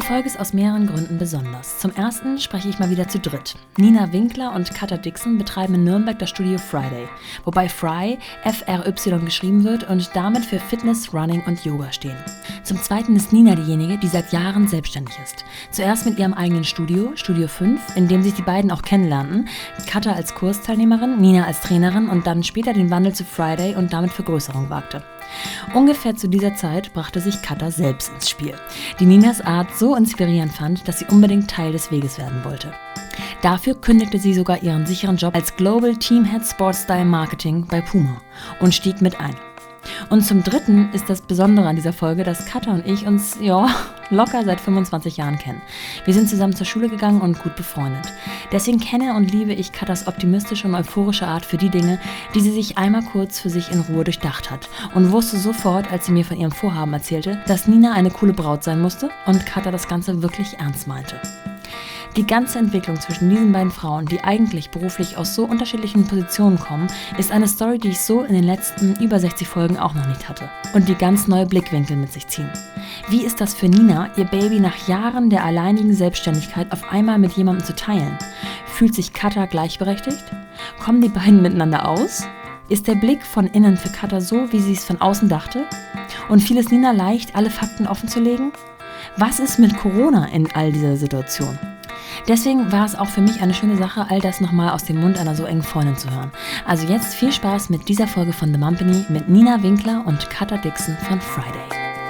Folge ist aus mehreren Gründen besonders. Zum ersten spreche ich mal wieder zu dritt. Nina Winkler und Katja Dixon betreiben in Nürnberg das Studio Friday, wobei Fry F-R-Y geschrieben wird und damit für Fitness, Running und Yoga stehen. Zum zweiten ist Nina diejenige, die seit Jahren selbstständig ist. Zuerst mit ihrem eigenen Studio, Studio 5, in dem sich die beiden auch kennenlernten. Katja als Kursteilnehmerin, Nina als Trainerin und dann später den Wandel zu Friday und damit Vergrößerung wagte. Ungefähr zu dieser Zeit brachte sich Katja selbst ins Spiel, die Ninas Art so inspirierend fand, dass sie unbedingt Teil des Weges werden wollte. Dafür kündigte sie sogar ihren sicheren Job als Global Team Head Sports Style Marketing bei Puma und stieg mit ein. Und zum dritten ist das Besondere an dieser Folge, dass Katja und ich uns, locker seit 25 Jahren kennen. Wir sind zusammen zur Schule gegangen und gut befreundet. Deswegen kenne und liebe ich Katjas optimistische und euphorische Art für die Dinge, die sie sich einmal kurz für sich in Ruhe durchdacht hat und wusste sofort, als sie mir von ihrem Vorhaben erzählte, dass Nina eine coole Braut sein musste und Katja das Ganze wirklich ernst meinte. Die ganze Entwicklung zwischen diesen beiden Frauen, die eigentlich beruflich aus so unterschiedlichen Positionen kommen, ist eine Story, die ich so in den letzten über 60 Folgen auch noch nicht hatte. Und die ganz neue Blickwinkel mit sich ziehen. Wie ist das für Nina, ihr Baby nach Jahren der alleinigen Selbstständigkeit auf einmal mit jemandem zu teilen? Fühlt sich Katja gleichberechtigt? Kommen die beiden miteinander aus? Ist der Blick von innen für Katja so, wie sie es von außen dachte? Und fiel es Nina leicht, alle Fakten offenzulegen? Was ist mit Corona in all dieser Situation? Deswegen war es auch für mich eine schöne Sache, all das nochmal aus dem Mund einer so engen Freundin zu hören. Also jetzt viel Spaß mit dieser Folge von The Mumpany mit Nina Winkler und Katja Dixon von Friday.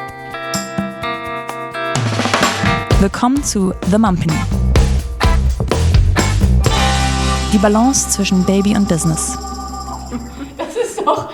Willkommen zu The Mumpany. Die Balance zwischen Baby und Business. Das ist doch...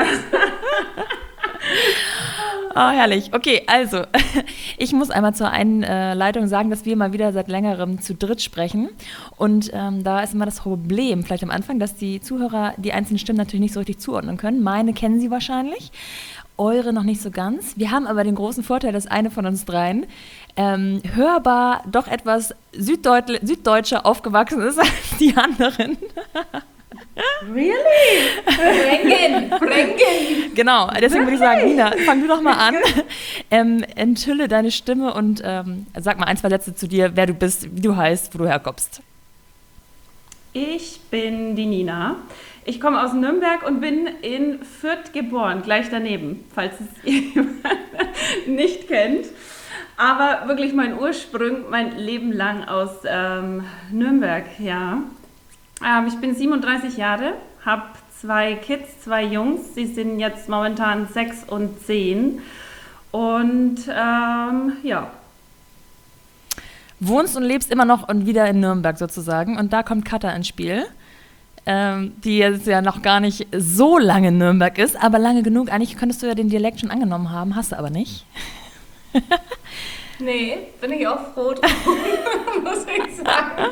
Oh, herrlich. Okay, also, ich muss einmal zur Einleitung sagen, dass wir mal wieder seit längerem zu dritt sprechen. Und da ist immer das Problem, vielleicht am Anfang, dass die Zuhörer die einzelnen Stimmen natürlich nicht so richtig zuordnen können. Meine kennen sie wahrscheinlich, eure noch nicht so ganz. Wir haben aber den großen Vorteil, dass eine von uns dreien hörbar doch etwas süddeutscher aufgewachsen ist als die anderen. Really? Fränkin. Genau, deswegen würde ich sagen, Nina, fang du doch mal an. Enthülle deine Stimme und sag mal ein, zwei Sätze zu dir, wer du bist, wie du heißt, wo du herkommst. Ich bin die Nina. Ich komme aus Nürnberg und bin in Fürth geboren, gleich daneben, falls es jemand nicht kennt. Aber wirklich mein Ursprung, mein Leben lang aus Nürnberg, ja. Ich bin 37 Jahre, habe 2 Kids, 2 Jungs. Sie sind jetzt momentan 6 und 10. Und ja. Wohnst und lebst immer noch und wieder in Nürnberg sozusagen. Und da kommt Katja ins Spiel, die jetzt ja noch gar nicht so lange in Nürnberg ist, aber lange genug. Eigentlich könntest du ja den Dialekt schon angenommen haben, hast du aber nicht. Nee, bin ich auch froh drum, muss ich sagen.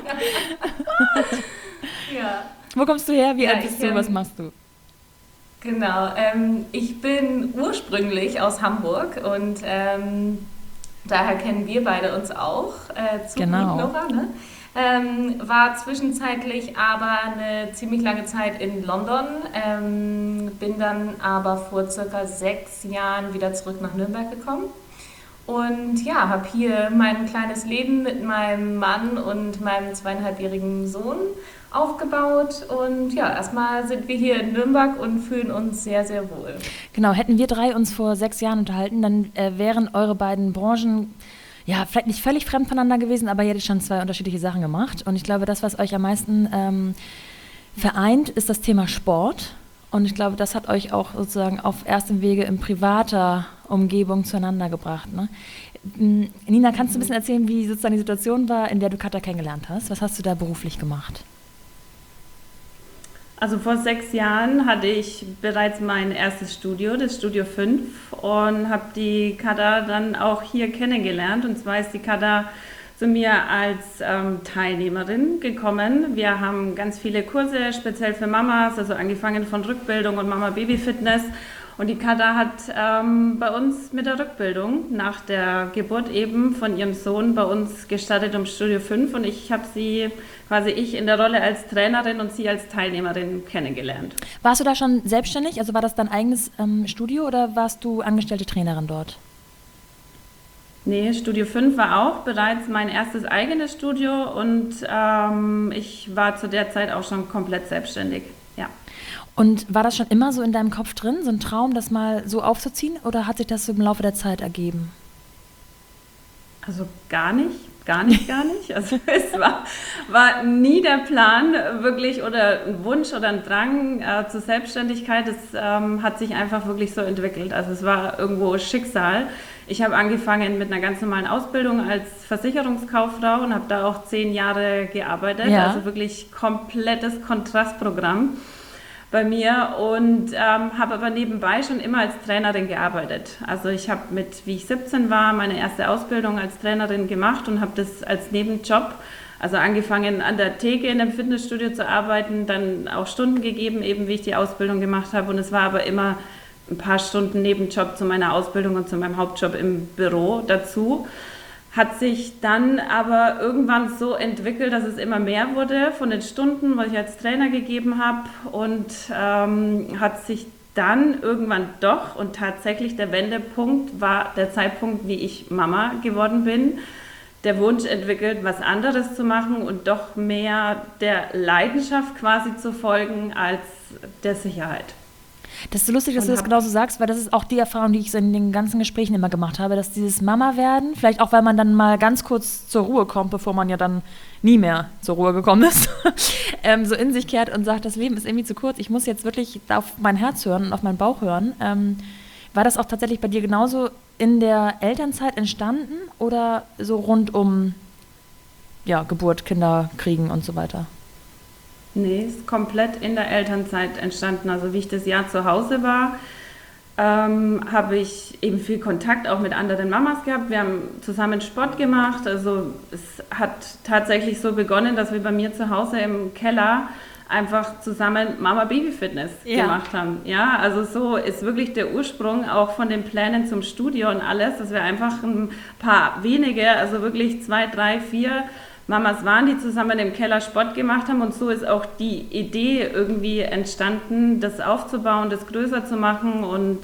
Ja. Wo kommst du her? Wie alt bist du? Was machst du? Genau, ich bin ursprünglich aus Hamburg und daher kennen wir beide uns auch. Genau. Nora, ne? War zwischenzeitlich aber eine ziemlich lange Zeit in London, bin dann aber vor circa 6 Jahren wieder zurück nach Nürnberg gekommen. Und ja, habe hier mein kleines Leben mit meinem Mann und meinem 2,5-jährigen Sohn aufgebaut. Und ja, erstmal sind wir hier in Nürnberg und fühlen uns sehr, sehr wohl. Genau, hätten wir 3 uns vor 6 Jahren unterhalten, dann wären eure beiden Branchen ja vielleicht nicht völlig fremd voneinander gewesen, aber ihr hättet schon 2 unterschiedliche Sachen gemacht. Und ich glaube, das, was euch am meisten vereint, ist das Thema Sport. Und ich glaube, das hat euch auch sozusagen auf erstem Wege in privater Umgebung zueinander gebracht. Ne? Nina, kannst du ein bisschen erzählen, wie sozusagen die Situation war, in der du Katja kennengelernt hast? Was hast du da beruflich gemacht? Also vor 6 Jahren hatte ich bereits mein erstes Studio, das Studio 5, und habe die Katja dann auch hier kennengelernt. Und zwar ist die Katja zu mir als Teilnehmerin gekommen. Wir haben ganz viele Kurse, speziell für Mamas, also angefangen von Rückbildung und Mama-Baby-Fitness. Und die Katja hat bei uns mit der Rückbildung nach der Geburt eben von ihrem Sohn bei uns gestartet im Studio 5. Und ich habe sie quasi in der Rolle als Trainerin und sie als Teilnehmerin kennengelernt. Warst du da schon selbstständig? Also war das dein eigenes Studio oder warst du angestellte Trainerin dort? Nee, Studio 5 war auch bereits mein erstes eigenes Studio und ich war zu der Zeit auch schon komplett selbstständig. Ja. Und war das schon immer so in deinem Kopf drin, so ein Traum, das mal so aufzuziehen, oder hat sich das so im Laufe der Zeit ergeben? Also gar nicht, gar nicht, gar nicht. Also es war nie der Plan wirklich oder ein Wunsch oder ein Drang zur Selbstständigkeit. Es hat sich einfach wirklich so entwickelt. Also es war irgendwo Schicksal. Ich habe angefangen mit einer ganz normalen Ausbildung als Versicherungskauffrau und habe da auch 10 Jahre gearbeitet. Ja. Also wirklich komplettes Kontrastprogramm bei mir und habe aber nebenbei schon immer als Trainerin gearbeitet. Also ich habe wie ich 17 war, meine erste Ausbildung als Trainerin gemacht und habe das als Nebenjob, also angefangen an der Theke in einem Fitnessstudio zu arbeiten, dann auch Stunden gegeben, eben wie ich die Ausbildung gemacht habe, und es war aber immer ein paar Stunden Nebenjob zu meiner Ausbildung und zu meinem Hauptjob im Büro dazu. Hat sich dann aber irgendwann so entwickelt, dass es immer mehr wurde von den Stunden, was ich als Trainer gegeben habe, und hat sich dann irgendwann doch, und tatsächlich der Wendepunkt war der Zeitpunkt, wie ich Mama geworden bin, der Wunsch entwickelt, was anderes zu machen und doch mehr der Leidenschaft quasi zu folgen als der Sicherheit. Das ist so lustig, dass du das genauso sagst, weil das ist auch die Erfahrung, die ich so in den ganzen Gesprächen immer gemacht habe, dass dieses Mama-Werden, vielleicht auch, weil man dann mal ganz kurz zur Ruhe kommt, bevor man ja dann nie mehr zur Ruhe gekommen ist, so in sich kehrt und sagt, das Leben ist irgendwie zu kurz, ich muss jetzt wirklich auf mein Herz hören und auf meinen Bauch hören. War das auch tatsächlich bei dir genauso in der Elternzeit entstanden oder so rund um Geburt, Kinder kriegen und so weiter? Nee, ist komplett in der Elternzeit entstanden. Also wie ich das Jahr zu Hause war, habe ich eben viel Kontakt auch mit anderen Mamas gehabt. Wir haben zusammen Sport gemacht. Also es hat tatsächlich so begonnen, dass wir bei mir zu Hause im Keller einfach zusammen Mama-Baby-Fitness gemacht haben. Ja, also so ist wirklich der Ursprung auch von den Plänen zum Studio und alles, dass wir einfach ein paar wenige, also wirklich 2, 3, 4 Mamas waren, die zusammen im Keller Sport gemacht haben, und so ist auch die Idee irgendwie entstanden, das aufzubauen, das größer zu machen, und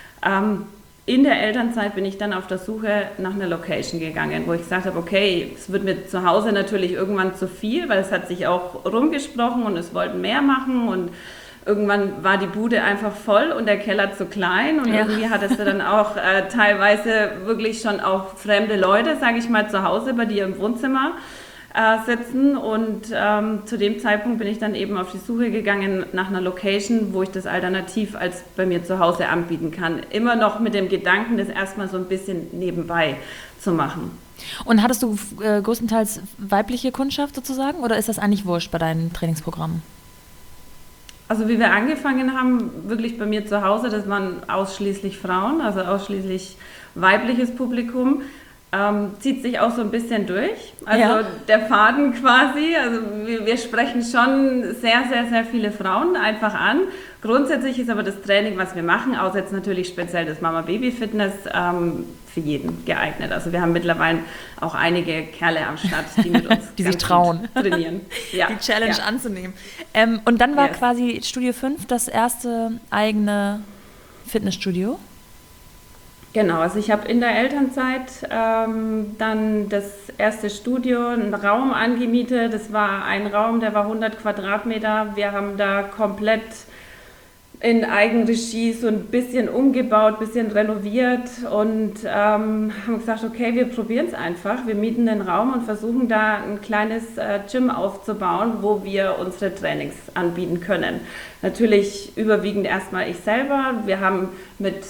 in der Elternzeit bin ich dann auf der Suche nach einer Location gegangen, wo ich gesagt habe, okay, es wird mir zu Hause natürlich irgendwann zu viel, weil es hat sich auch rumgesprochen und es wollten mehr machen, und irgendwann war die Bude einfach voll und der Keller zu klein, und irgendwie hattest du dann auch teilweise wirklich schon auch fremde Leute, sage ich mal, zu Hause bei dir im Wohnzimmer sitzen, und zu dem Zeitpunkt bin ich dann eben auf die Suche gegangen nach einer Location, wo ich das alternativ als bei mir zu Hause anbieten kann. Immer noch mit dem Gedanken, das erstmal so ein bisschen nebenbei zu machen. Und hattest du größtenteils weibliche Kundschaft sozusagen, oder ist das eigentlich wurscht bei deinen Trainingsprogrammen? Also wie wir angefangen haben, wirklich bei mir zu Hause, das waren ausschließlich Frauen, also ausschließlich weibliches Publikum. Zieht sich auch so ein bisschen durch, also der Faden quasi, also wir sprechen schon sehr, sehr, sehr viele Frauen einfach an. Grundsätzlich ist aber das Training, was wir machen, außer jetzt natürlich speziell das Mama-Baby-Fitness, für jeden geeignet. Also wir haben mittlerweile auch einige Kerle am Start, die mit uns die sich trauen, trainieren. Ja. Die Challenge anzunehmen. Und dann war quasi Studio 5 das erste eigene Fitnessstudio? Genau, also ich habe in der Elternzeit dann das erste Studio, einen Raum angemietet. Das war ein Raum, der war 100 Quadratmeter. Wir haben da komplett in Eigenregie so ein bisschen umgebaut, ein bisschen renoviert, und haben gesagt, okay, wir probieren es einfach. Wir mieten den Raum und versuchen da ein kleines Gym aufzubauen, wo wir unsere Trainings anbieten können. Natürlich überwiegend erstmal ich selber. Wir haben mit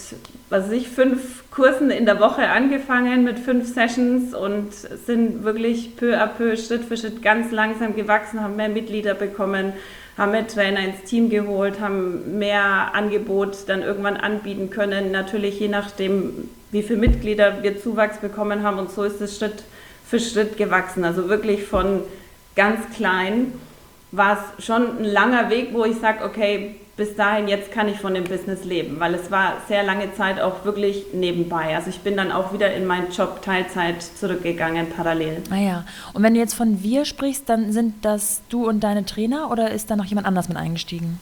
5 Kursen in der Woche angefangen, mit 5 Sessions, und sind wirklich peu à peu, Schritt für Schritt ganz langsam gewachsen, haben mehr Mitglieder bekommen, haben mehr Trainer ins Team geholt, haben mehr Angebot dann irgendwann anbieten können. Natürlich je nachdem, wie viele Mitglieder wir Zuwachs bekommen haben, und so ist es Schritt für Schritt gewachsen. Also wirklich von ganz klein war es schon ein langer Weg, wo ich sage, okay, bis dahin, jetzt kann ich von dem Business leben, weil es war sehr lange Zeit auch wirklich nebenbei. Also ich bin dann auch wieder in meinen Job Teilzeit zurückgegangen, parallel. Ah ja, und wenn du jetzt von wir sprichst, dann sind das du und deine Trainer, oder ist da noch jemand anders mit eingestiegen?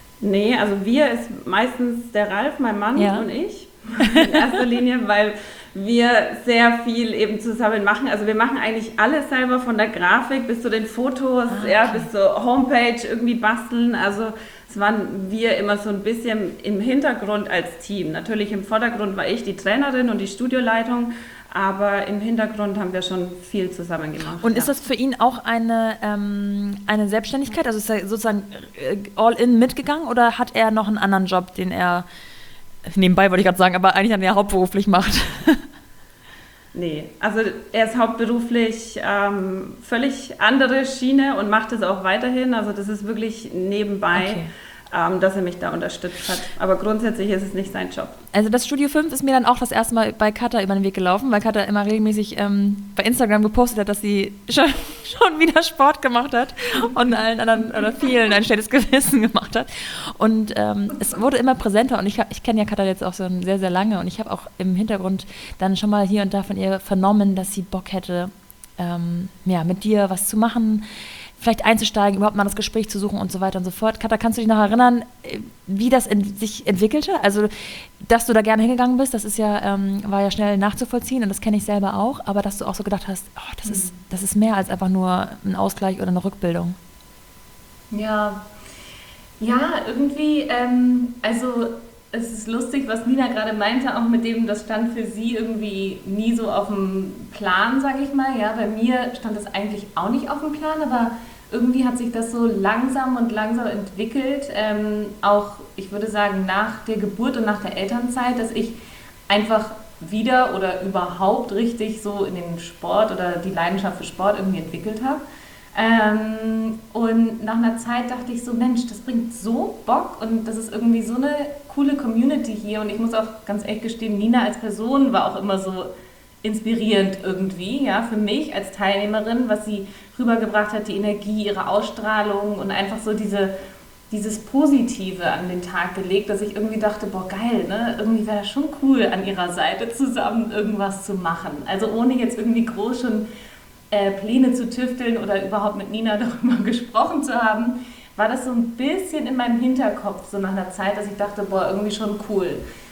Nee, also wir ist meistens der Ralf, mein Mann, und ich in erster Linie, weil wir sehr viel eben zusammen machen. Also wir machen eigentlich alles selber, von der Grafik bis zu den Fotos, bis zur Homepage irgendwie basteln. Also es waren wir immer so ein bisschen im Hintergrund als Team. Natürlich im Vordergrund war ich die Trainerin und die Studioleitung, aber im Hintergrund haben wir schon viel zusammen gemacht. Und ist das für ihn auch eine Selbstständigkeit? Also ist er sozusagen all in mitgegangen oder hat er noch einen anderen Job, den er nebenbei, wollte ich gerade sagen, aber eigentlich dann ja hauptberuflich macht? Nee, also er ist hauptberuflich völlig andere Schiene und macht es auch weiterhin. Also das ist wirklich nebenbei, dass er mich da unterstützt hat. Aber grundsätzlich ist es nicht sein Job. Also das Studio 5 ist mir dann auch das erste Mal bei Katha über den Weg gelaufen, weil Katha immer regelmäßig bei Instagram gepostet hat, dass sie schon wieder Sport gemacht hat und allen anderen oder vielen ein schlechtes Gewissen gemacht hat. Und es wurde immer präsenter und ich kenne ja Katha jetzt auch so sehr, sehr lange und ich habe auch im Hintergrund dann schon mal hier und da von ihr vernommen, dass sie Bock hätte, mit dir was zu machen, vielleicht einzusteigen, überhaupt mal das Gespräch zu suchen und so weiter und so fort. Katha, kannst du dich noch erinnern, wie das sich entwickelte? Also, dass du da gerne hingegangen bist, das ist ja, war ja schnell nachzuvollziehen und das kenne ich selber auch, aber dass du auch so gedacht hast, das ist mehr als einfach nur ein Ausgleich oder eine Rückbildung. Ja, irgendwie, also es ist lustig, was Nina gerade meinte, auch mit dem, das stand für sie irgendwie nie so auf dem Plan, sage ich mal. Ja, bei mir stand das eigentlich auch nicht auf dem Plan, aber irgendwie hat sich das so langsam entwickelt. Auch, ich würde sagen, nach der Geburt und nach der Elternzeit, dass ich einfach wieder oder überhaupt richtig so in den Sport oder die Leidenschaft für Sport irgendwie entwickelt habe. Und nach einer Zeit dachte ich so, Mensch, das bringt so Bock und das ist irgendwie so eine coole Community hier und ich muss auch ganz ehrlich gestehen, Nina als Person war auch immer so inspirierend irgendwie, ja, für mich als Teilnehmerin, was sie rübergebracht hat, die Energie, ihre Ausstrahlung und einfach so dieses Positive an den Tag gelegt, dass ich irgendwie dachte, boah geil, ne, irgendwie wäre das schon cool, an ihrer Seite zusammen irgendwas zu machen. Also ohne jetzt irgendwie groß schon Pläne zu tüfteln oder überhaupt mit Nina darüber gesprochen zu haben, war das so ein bisschen in meinem Hinterkopf, so nach einer Zeit, dass ich dachte, boah, irgendwie schon cool.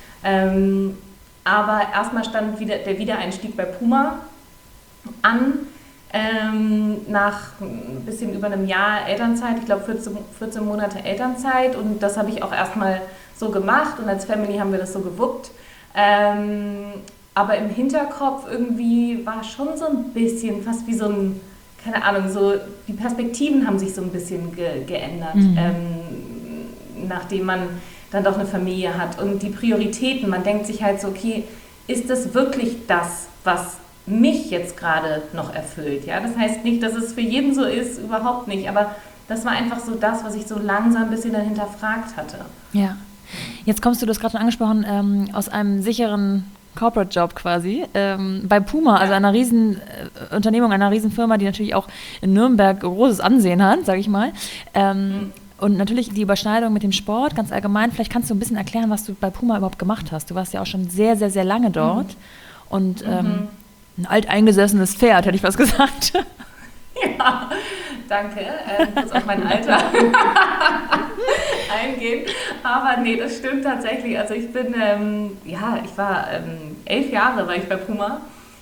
Aber erstmal stand der Wiedereinstieg bei Puma an, nach ein bisschen über einem Jahr Elternzeit, ich glaube 14 Monate Elternzeit und das habe ich auch erstmal so gemacht und als Family haben wir das so gewuppt. Aber im Hinterkopf irgendwie war schon so ein bisschen, fast wie so ein, keine Ahnung, so die Perspektiven haben sich so ein bisschen geändert, nachdem man dann doch eine Familie hat. Und die Prioritäten, man denkt sich halt so, okay, ist das wirklich das, was mich jetzt gerade noch erfüllt? Ja? Das heißt nicht, dass es für jeden so ist, überhaupt nicht, aber das war einfach so das, was ich so langsam ein bisschen dann hinterfragt hatte. Ja, jetzt kommst du, das gerade schon angesprochen, aus einem sicheren Corporate-Job quasi, bei Puma, also einer riesen Unternehmung, einer riesen Firma, die natürlich auch in Nürnberg großes Ansehen hat, sage ich mal. Und natürlich die Überschneidung mit dem Sport, ganz allgemein. Vielleicht kannst du ein bisschen erklären, was du bei Puma überhaupt gemacht hast. Du warst ja auch schon sehr, sehr, sehr lange dort und ein alteingesessenes Pferd, hätte ich fast gesagt. Ja, danke. Kurz auf mein Alter eingehen. Aber nee, das stimmt tatsächlich. Also ich bin, ich war 11 Jahre war ich bei Puma.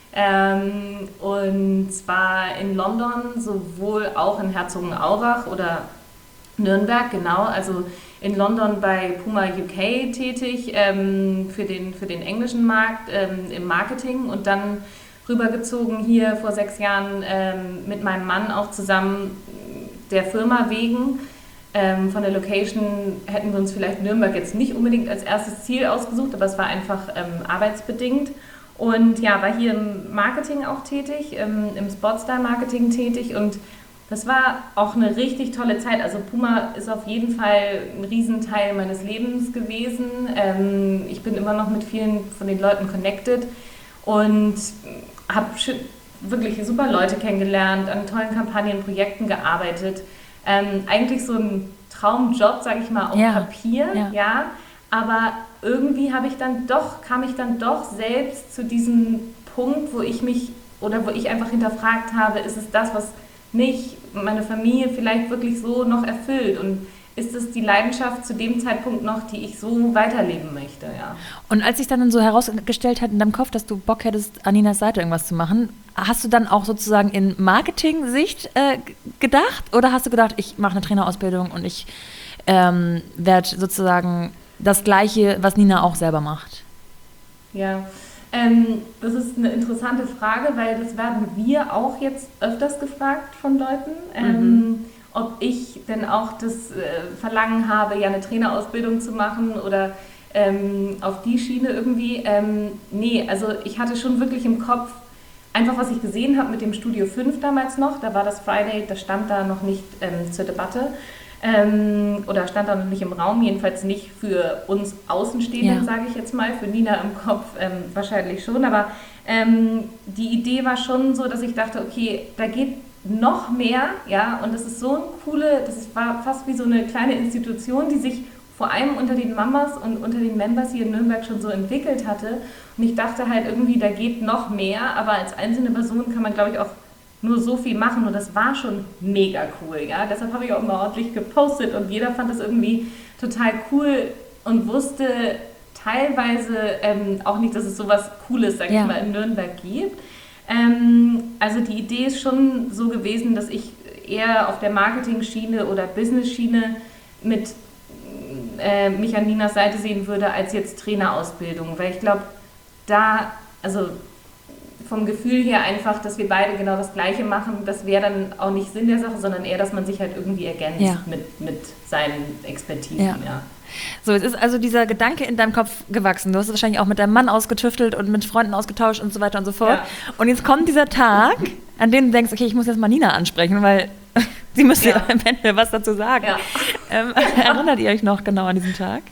Und zwar in London, sowohl auch in Herzogenaurach oder Nürnberg, genau. Also in London bei Puma UK tätig, für den englischen Markt im Marketing und dann rübergezogen hier vor 6 Jahren mit meinem Mann auch zusammen der Firma wegen. Von der Location hätten wir uns vielleicht Nürnberg jetzt nicht unbedingt als erstes Ziel ausgesucht, aber es war einfach arbeitsbedingt. Und ja, war hier im Marketing auch tätig, im Sportstyle-Marketing tätig und das war auch eine richtig tolle Zeit. Also Puma ist auf jeden Fall ein Riesenteil meines Lebens gewesen. Ich bin immer noch mit vielen von den Leuten connected und habe wirklich super Leute kennengelernt, an tollen Kampagnen, Projekten gearbeitet. Eigentlich so ein Traumjob, sage ich mal, auf Papier, ja. Aber irgendwie kam ich dann doch selbst zu diesem Punkt, wo ich einfach hinterfragt habe, ist es das, was mich, meine Familie vielleicht wirklich so noch erfüllt? Und ist es die Leidenschaft zu dem Zeitpunkt noch, die ich so weiterleben möchte, ja. Und als sich dann so herausgestellt hat in deinem Kopf, dass du Bock hättest, an Ninas Seite irgendwas zu machen, hast du dann auch sozusagen in Marketing-Sicht gedacht? Oder hast du gedacht, ich mache eine Trainerausbildung und ich werde sozusagen das Gleiche, was Nina auch selber macht? Ja, das ist eine interessante Frage, weil das werden wir auch jetzt öfters gefragt von Leuten, ob ich denn auch das Verlangen habe, ja eine Trainerausbildung zu machen oder auf die Schiene irgendwie. Nee, also ich hatte schon wirklich im Kopf, einfach was ich gesehen habe mit dem Studio 5 damals noch, da war das Friday, das stand da noch nicht zur Debatte. Oder stand da noch nicht im Raum, jedenfalls nicht für uns Außenstehenden, sage ich jetzt mal, für Nina im Kopf wahrscheinlich schon, aber die Idee war schon so, dass ich dachte, okay, da geht noch mehr, ja, und das ist so war fast wie so eine kleine Institution, die sich vor allem unter den Mamas und unter den Members hier in Nürnberg schon so entwickelt hatte, und ich dachte halt irgendwie, da geht noch mehr, aber als einzelne Person kann man, glaube ich, auch nur so viel machen, und das war schon mega cool, ja. Deshalb habe ich auch mal ordentlich gepostet und jeder fand das irgendwie total cool und wusste teilweise auch nicht, dass es sowas Cooles, sag ich mal, in Nürnberg gibt. Also die Idee ist schon so gewesen, dass ich eher auf der Marketing-Schiene oder Business-Schiene mit mich an Ninas Seite sehen würde, als jetzt Trainerausbildung, weil ich glaube, also vom Gefühl her einfach, dass wir beide genau das Gleiche machen, das wäre dann auch nicht Sinn der Sache, sondern eher, dass man sich halt irgendwie ergänzt mit seinen Expertisen. Ja. So, jetzt ist also dieser Gedanke in deinem Kopf gewachsen. Du hast es wahrscheinlich auch mit deinem Mann ausgetüftelt und mit Freunden ausgetauscht und so weiter und so fort. Ja. Und jetzt kommt dieser Tag, an dem du denkst, okay, ich muss jetzt mal Nina ansprechen, weil sie müsste ja am Ende was dazu sagen. Ja. Erinnert ihr euch noch genau an diesen Tag?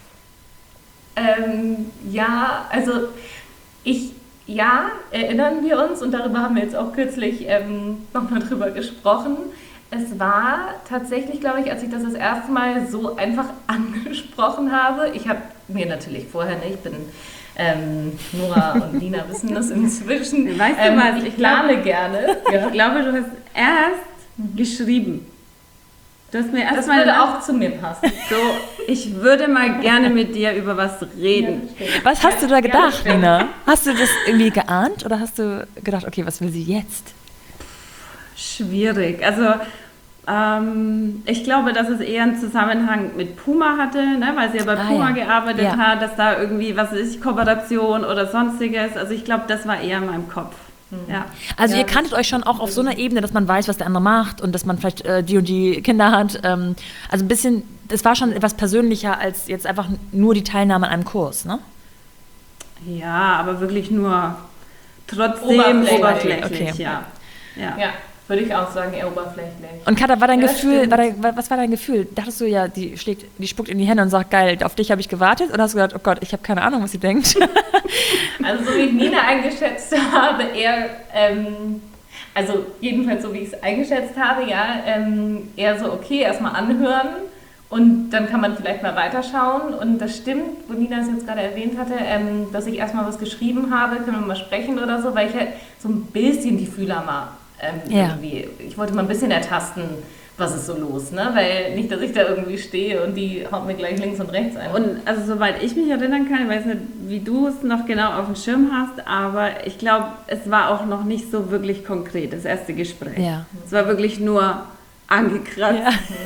Erinnern wir uns, und darüber haben wir jetzt auch kürzlich nochmal drüber gesprochen. Es war tatsächlich, glaube ich, als ich das erste Mal so einfach angesprochen habe, ich habe mir natürlich vorher nicht, Nora und Nina wissen das inzwischen. Weißt du was, ich plane gerne. Ja. Ich glaube, du hast erst geschrieben. Das würde auch zu mir passen. So, ich würde mal gerne mit dir über was reden. Ja, was hast du da gedacht, Nina? Hast du das irgendwie geahnt oder hast du gedacht, okay, was will sie jetzt? Schwierig. Also ich glaube, dass es eher einen Zusammenhang mit Puma hatte, ne? Weil sie ja bei Puma gearbeitet hat, dass da irgendwie, was ist, Kooperation oder sonstiges. Also ich glaube, das war eher in meinem Kopf. Ja. Also ihr kanntet euch schon auch auf so einer Ebene, dass man weiß, was der andere macht und dass man vielleicht die und die Kinder hat. Also ein bisschen, das war schon etwas persönlicher als jetzt einfach nur die Teilnahme an einem Kurs, ne? Ja, aber wirklich nur trotzdem oberflächlich. Okay. Ja. Würde ich auch sagen, eher oberflächlich. Und Katha, war dein Gefühl, was war dein Gefühl? Dachtest du ja, die spuckt in die Hände und sagt, geil, auf dich habe ich gewartet? Oder hast du gedacht, oh Gott, ich habe keine Ahnung, was sie denkt? Also so wie ich Nina eingeschätzt habe, eher, also jedenfalls so wie ich es eingeschätzt habe, eher so, okay, erstmal anhören und dann kann man vielleicht mal weiterschauen. Und das stimmt, wo Nina es jetzt gerade erwähnt hatte, dass ich erstmal was geschrieben habe, können wir mal sprechen oder so, weil ich halt so ein bisschen die Fühler mal irgendwie, ich wollte mal ein bisschen ertasten, was ist so los, ne? Weil nicht, dass ich da irgendwie stehe und die haut mir gleich links und rechts ein. Und also soweit ich mich erinnern kann, ich weiß nicht, wie du es noch genau auf dem Schirm hast, aber ich glaube, es war auch noch nicht so wirklich konkret, das erste Gespräch. Ja. Es war wirklich nur angekratzt.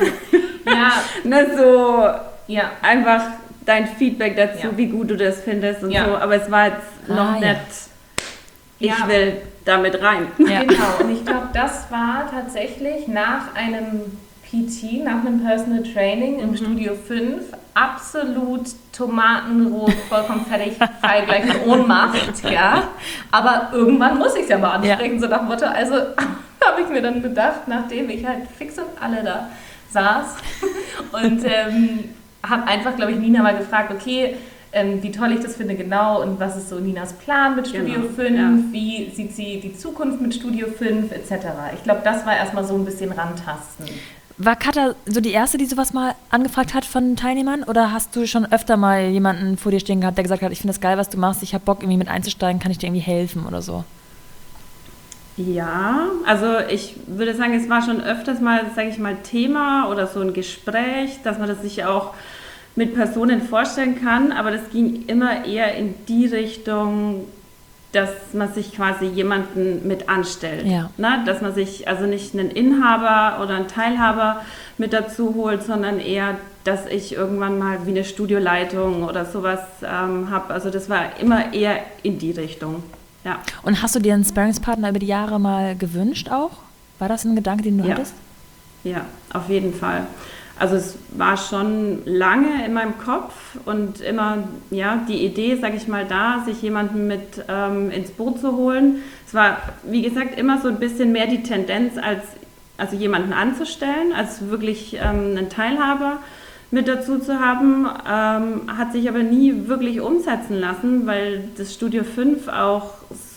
Einfach dein Feedback dazu, wie gut du das findest und so, aber es war jetzt noch nicht, ich will damit rein. Ja. Genau, und ich glaube, das war tatsächlich nach einem PT, nach einem Personal Training im Studio 5, absolut tomatenrot, vollkommen fertig, fall gleich in Ohnmacht, aber irgendwann muss ich es ja mal ansprechen, so nach dem Motto, also habe ich mir dann gedacht, nachdem ich halt fix und alle da saß und habe einfach, glaube ich, Nina mal gefragt, okay, wie toll ich das finde genau und was ist so Ninas Plan mit Studio 5, wie sieht sie die Zukunft mit Studio 5 etc. Ich glaube, das war erstmal so ein bisschen rantasten. War Katha so die Erste, die sowas mal angefragt hat von Teilnehmern oder hast du schon öfter mal jemanden vor dir stehen gehabt, der gesagt hat, ich finde das geil, was du machst, ich habe Bock irgendwie mit einzusteigen, kann ich dir irgendwie helfen oder so? Ja, also ich würde sagen, es war schon öfters mal, sage ich mal, Thema oder so ein Gespräch, dass man das sich auch mit Personen vorstellen kann, aber das ging immer eher in die Richtung, dass man sich quasi jemanden mit anstellt. Ja. Ne? Dass man sich also nicht einen Inhaber oder einen Teilhaber mit dazu holt, sondern eher, dass ich irgendwann mal wie eine Studioleitung oder sowas habe. Also das war immer eher in die Richtung. Ja. Und hast du dir einen Sparringspartner über die Jahre mal gewünscht auch? War das ein Gedanke, den du hattest? Ja, auf jeden Fall. Also es war schon lange in meinem Kopf und immer ja, die Idee, sage ich mal, da, sich jemanden mit ins Boot zu holen. Es war, wie gesagt, immer so ein bisschen mehr die Tendenz, also jemanden anzustellen, als wirklich einen Teilhaber mit dazu zu haben, hat sich aber nie wirklich umsetzen lassen, weil das Studio 5 auch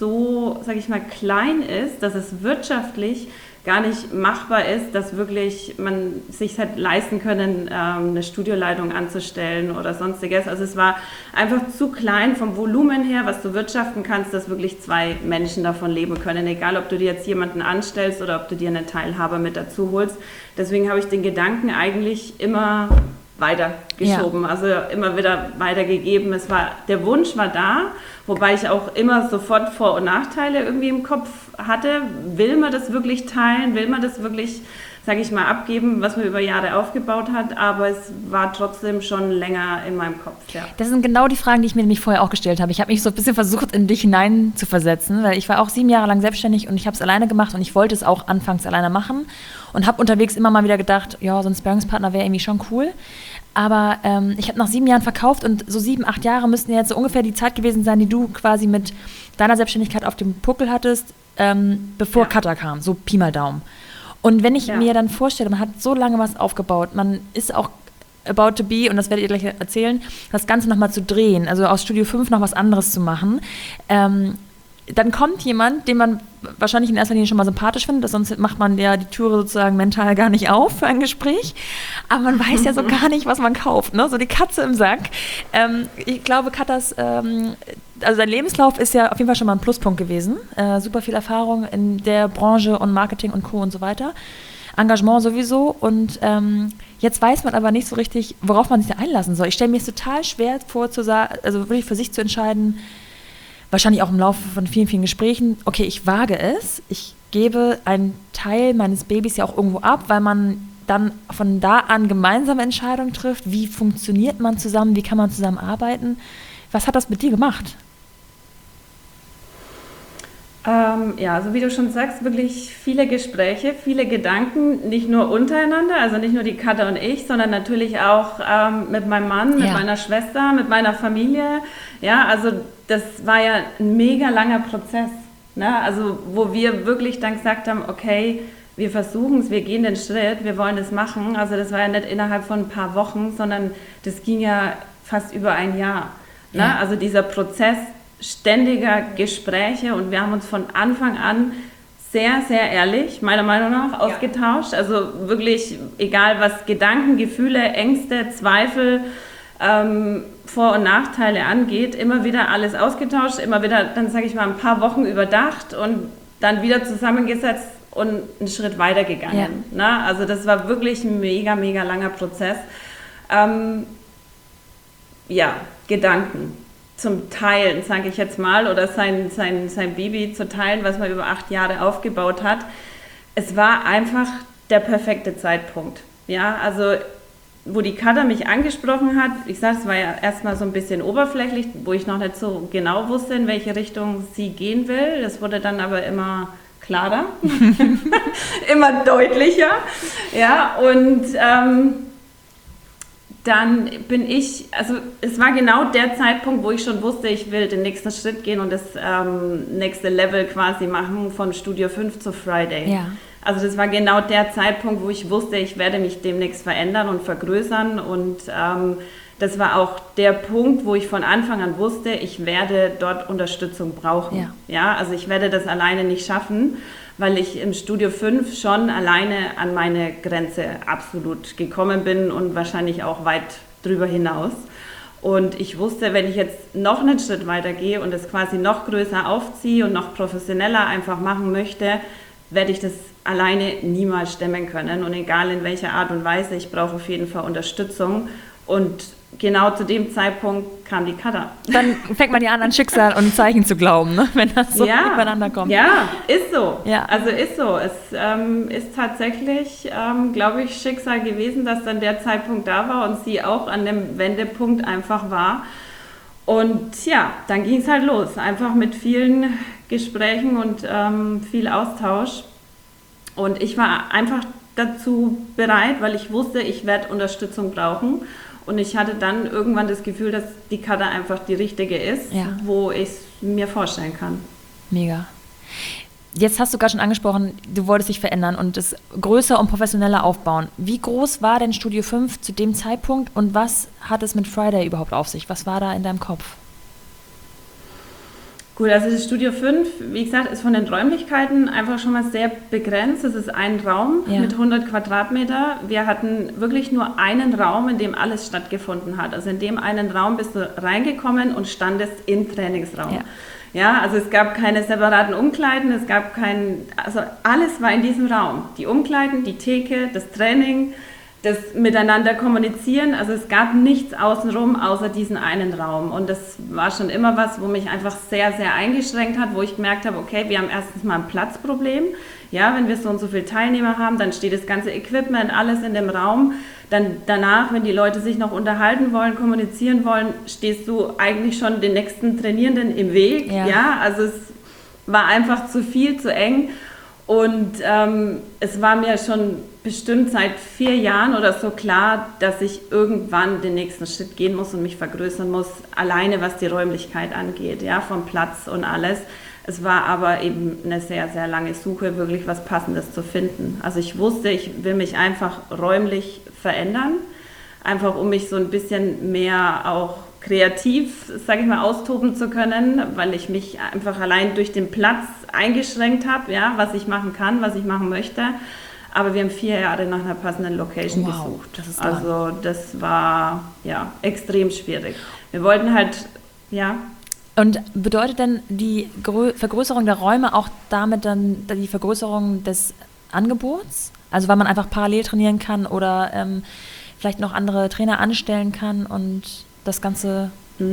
so, sage ich mal, klein ist, dass es wirtschaftlich gar nicht machbar ist, dass wirklich man sich halt leisten können, eine Studioleitung anzustellen oder sonstiges. Also es war einfach zu klein vom Volumen her, was du wirtschaften kannst, dass wirklich 2 Menschen davon leben können, egal ob du dir jetzt jemanden anstellst oder ob du dir einen Teilhaber mit dazu holst. Deswegen habe ich den Gedanken eigentlich immer weitergeschoben, also immer wieder weitergegeben. Der Wunsch war da, wobei ich auch immer sofort Vor- und Nachteile irgendwie im Kopf hatte. Will man das wirklich teilen? Will man das wirklich, sage ich mal, abgeben, was man über Jahre aufgebaut hat? Aber es war trotzdem schon länger in meinem Kopf, ja. Das sind genau die Fragen, die ich mir nämlich vorher auch gestellt habe. Ich habe mich so ein bisschen versucht, in dich hinein zu versetzen, weil ich war auch 7 Jahre lang selbstständig und ich habe es alleine gemacht und ich wollte es auch anfangs alleine machen und habe unterwegs immer mal wieder gedacht, ja, so ein Sparringspartner wäre irgendwie schon cool. Aber ich habe nach 7 Jahren verkauft und so 7, 8 Jahre müssten jetzt so ungefähr die Zeit gewesen sein, die du quasi mit deiner Selbstständigkeit auf dem Puckel hattest, bevor Cutter kam, so Pi mal Daumen. Und wenn ich mir dann vorstelle, man hat so lange was aufgebaut, man ist auch about to be, und das werdet ihr gleich erzählen, das Ganze nochmal zu drehen, also aus Studio 5 noch was anderes zu machen, dann kommt jemand, den man wahrscheinlich in erster Linie schon mal sympathisch findet, sonst macht man ja die Türe sozusagen mental gar nicht auf für ein Gespräch, aber man weiß ja so gar nicht, was man kauft, ne? So die Katze im Sack. Ich glaube, Katas, also sein Lebenslauf ist ja auf jeden Fall schon mal ein Pluspunkt gewesen, super viel Erfahrung in der Branche und Marketing und Co. und so weiter, Engagement sowieso, und jetzt weiß man aber nicht so richtig, worauf man sich da einlassen soll. Ich stelle mir es total schwer vor, also wirklich für sich zu entscheiden, wahrscheinlich auch im Laufe von vielen, vielen Gesprächen, okay, ich wage es, ich gebe einen Teil meines Babys ja auch irgendwo ab, weil man dann von da an gemeinsame Entscheidungen trifft. Wie funktioniert man zusammen, wie kann man zusammenarbeiten? Was hat das mit dir gemacht? Ja, also wie du schon sagst, wirklich viele Gespräche, viele Gedanken, nicht nur untereinander, also nicht nur die Katha und ich, sondern natürlich auch mit meinem Mann, mit meiner Schwester, mit meiner Familie. Ja, also das war ja ein mega langer Prozess, ne? Also wo wir wirklich dann gesagt haben, okay, wir versuchen es, wir gehen den Schritt, wir wollen es machen. Also das war ja nicht innerhalb von ein paar Wochen, sondern das ging ja fast über ein Jahr. Ne? Ja. Also dieser Prozess ständiger Gespräche, und wir haben uns von Anfang an sehr, sehr ehrlich, meiner Meinung nach, ausgetauscht. Also wirklich, egal was Gedanken, Gefühle, Ängste, Zweifel, Vor- und Nachteile angeht, immer wieder alles ausgetauscht, immer wieder, dann sage ich mal, ein paar Wochen überdacht und dann wieder zusammengesetzt und einen Schritt weitergegangen. Ja. Ne? Also das war wirklich ein mega, mega langer Prozess. Gedanken zum Teilen, sage ich jetzt mal, oder sein Baby zu teilen, was man über 8 Jahre aufgebaut hat. Es war einfach der perfekte Zeitpunkt. Ja, also wo die Katha mich angesprochen hat, ich sage, es war ja erstmal so ein bisschen oberflächlich, wo ich noch nicht so genau wusste, in welche Richtung sie gehen will. Das wurde dann aber immer klarer, immer deutlicher. Ja, und dann bin ich, also es war genau der Zeitpunkt, wo ich schon wusste, ich will den nächsten Schritt gehen und das nächste Level quasi machen von Studio 5 zu Friday. Ja. Also das war genau der Zeitpunkt, wo ich wusste, ich werde mich demnächst verändern und vergrößern, und das war auch der Punkt, wo ich von Anfang an wusste, ich werde dort Unterstützung brauchen. Ja. Ja, also ich werde das alleine nicht schaffen, weil ich im Studio 5 schon alleine an meine Grenze absolut gekommen bin und wahrscheinlich auch weit drüber hinaus. Und ich wusste, wenn ich jetzt noch einen Schritt weiter gehe und es quasi noch größer aufziehe und noch professioneller einfach machen möchte, werde ich das alleine niemals stemmen können. Und egal in welcher Art und Weise, ich brauche auf jeden Fall Unterstützung. Und genau zu dem Zeitpunkt kam die Kada. Dann fängt man ja an Schicksal und Zeichen zu glauben, ne? Wenn das so übereinander kommt. Ja, ist so. Ja. Also ist so. Es ist tatsächlich, glaube ich, Schicksal gewesen, dass dann der Zeitpunkt da war und sie auch an dem Wendepunkt einfach war. Und ja, dann ging es halt los. Einfach mit vielen Gesprächen und viel Austausch. Und ich war einfach dazu bereit, weil ich wusste, ich werde Unterstützung brauchen. Und ich hatte dann irgendwann das Gefühl, dass die Kada einfach die richtige ist, wo ich es mir vorstellen kann. Mega. Jetzt hast du gerade schon angesprochen, du wolltest dich verändern und es größer und professioneller aufbauen. Wie groß war denn Studio 5 zu dem Zeitpunkt und was hat es mit Friday überhaupt auf sich? Was war da in deinem Kopf? Gut, also das Studio 5, wie gesagt, ist von den Räumlichkeiten einfach schon mal sehr begrenzt. Es ist ein Raum mit 100 Quadratmeter. Wir hatten wirklich nur einen Raum, in dem alles stattgefunden hat. Also in dem einen Raum bist du reingekommen und standest im Trainingsraum. Ja, also es gab keine separaten Umkleiden, es gab also alles war in diesem Raum. Die Umkleiden, die Theke, das Training, das Miteinander kommunizieren, also es gab nichts außenrum außer diesen einen Raum und das war schon immer was, wo mich einfach sehr, sehr eingeschränkt hat, wo ich gemerkt habe, okay, wir haben erstens mal ein Platzproblem, ja, wenn wir so und so viele Teilnehmer haben, dann steht das ganze Equipment, alles in dem Raum, dann danach, wenn die Leute sich noch unterhalten wollen, kommunizieren wollen, stehst du eigentlich schon den nächsten Trainierenden im Weg, ja, also es war einfach zu viel, zu eng. Und es war mir schon bestimmt seit 4 Jahren oder so klar, dass ich irgendwann den nächsten Schritt gehen muss und mich vergrößern muss, alleine was die Räumlichkeit angeht, ja, vom Platz und alles. Es war aber eben eine sehr, sehr lange Suche, wirklich was Passendes zu finden. Also ich wusste, ich will mich einfach räumlich verändern, einfach um mich so ein bisschen mehr auch kreativ, sage ich mal, austoben zu können, weil ich mich einfach allein durch den Platz eingeschränkt habe, ja, was ich machen kann, was ich machen möchte. Aber wir haben 4 Jahre nach einer passenden Location gesucht. Das ist also das war ja extrem schwierig. Wir wollten halt, ja. Und bedeutet denn die Vergrößerung der Räume auch damit dann die Vergrößerung des Angebots? Also weil man einfach parallel trainieren kann oder vielleicht noch andere Trainer anstellen kann und das Ganze...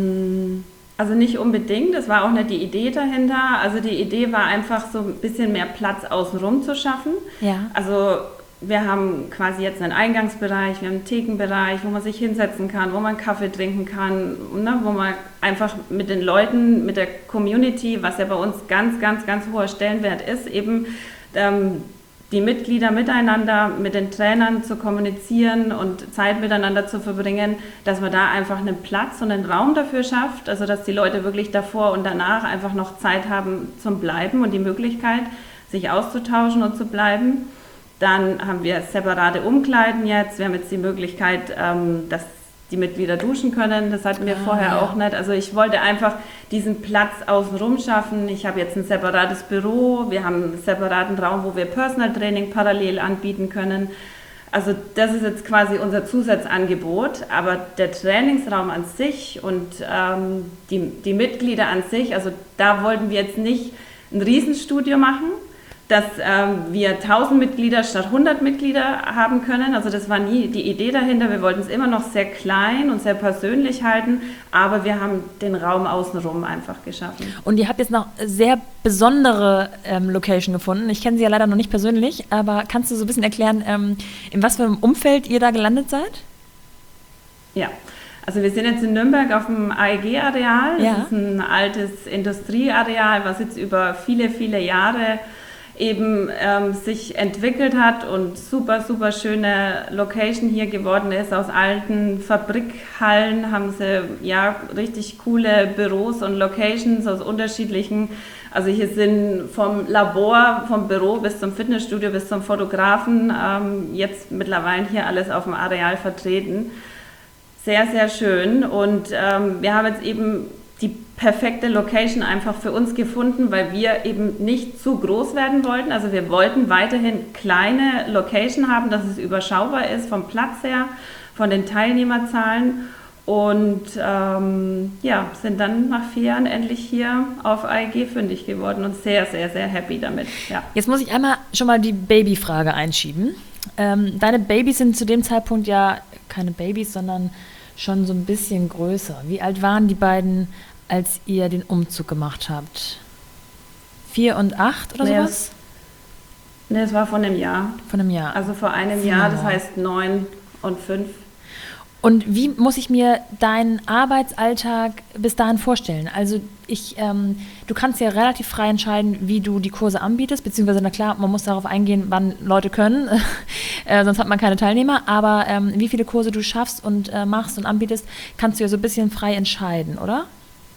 Also nicht unbedingt, das war auch nicht die Idee dahinter. Also die Idee war einfach so ein bisschen mehr Platz außenrum zu schaffen. Ja. Also wir haben quasi jetzt einen Eingangsbereich, wir haben einen Thekenbereich, wo man sich hinsetzen kann, wo man Kaffee trinken kann, ne, wo man einfach mit den Leuten, mit der Community, was ja bei uns ganz, ganz, ganz hoher Stellenwert ist, eben die Mitglieder miteinander, mit den Trainern zu kommunizieren und Zeit miteinander zu verbringen, dass man da einfach einen Platz und einen Raum dafür schafft, also dass die Leute wirklich davor und danach einfach noch Zeit haben zum Bleiben und die Möglichkeit, sich auszutauschen und zu bleiben. Dann haben wir separate Umkleiden jetzt, wir haben jetzt die Möglichkeit, dass die Mitglieder duschen können, das hatten wir vorher auch nicht. Also ich wollte einfach diesen Platz außenrum schaffen. Ich habe jetzt ein separates Büro, wir haben einen separaten Raum, wo wir Personal Training parallel anbieten können. Also das ist jetzt quasi unser Zusatzangebot, aber der Trainingsraum an sich und die Mitglieder an sich, also da wollten wir jetzt nicht ein Riesenstudio machen, dass wir 1000 Mitglieder statt 100 Mitglieder haben können. Also das war nie die Idee dahinter. Wir wollten es immer noch sehr klein und sehr persönlich halten, aber wir haben den Raum außenrum einfach geschaffen. Und ihr habt jetzt noch sehr besondere Location gefunden. Ich kenne sie ja leider noch nicht persönlich, aber kannst du so ein bisschen erklären, in was für einem Umfeld ihr da gelandet seid? Ja. Also wir sind jetzt in Nürnberg auf dem AEG-Areal. Das ist ein altes Industrieareal, was jetzt über viele, viele Jahre eben sich entwickelt hat und super, super schöne Location hier geworden ist. Aus alten Fabrikhallen haben sie ja richtig coole Büros und Locations aus unterschiedlichen, also hier sind vom Labor, vom Büro bis zum Fitnessstudio bis zum Fotografen jetzt mittlerweile hier alles auf dem Areal vertreten. Sehr, sehr schön und wir haben jetzt eben die perfekte Location einfach für uns gefunden, weil wir eben nicht zu groß werden wollten. Also wir wollten weiterhin kleine Location haben, dass es überschaubar ist vom Platz her, von den Teilnehmerzahlen Und sind dann nach 4 Jahren endlich hier auf AEG fündig geworden und sehr, sehr, sehr happy damit. Ja. Jetzt muss ich einmal schon mal die Babyfrage einschieben. Deine Babys sind zu dem Zeitpunkt ja keine Babys, sondern schon so ein bisschen größer. Wie alt waren die beiden, als ihr den Umzug gemacht habt? 4 und 8 oder sowas? Nee, es war von einem Jahr. Von einem Jahr. Also vor einem Jahr, das heißt 9 und 5. Und wie muss ich mir deinen Arbeitsalltag bis dahin vorstellen? Also du kannst ja relativ frei entscheiden, wie du die Kurse anbietest, beziehungsweise, na klar, man muss darauf eingehen, wann Leute können, sonst hat man keine Teilnehmer, aber wie viele Kurse du schaffst und machst und anbietest, kannst du ja so ein bisschen frei entscheiden, oder?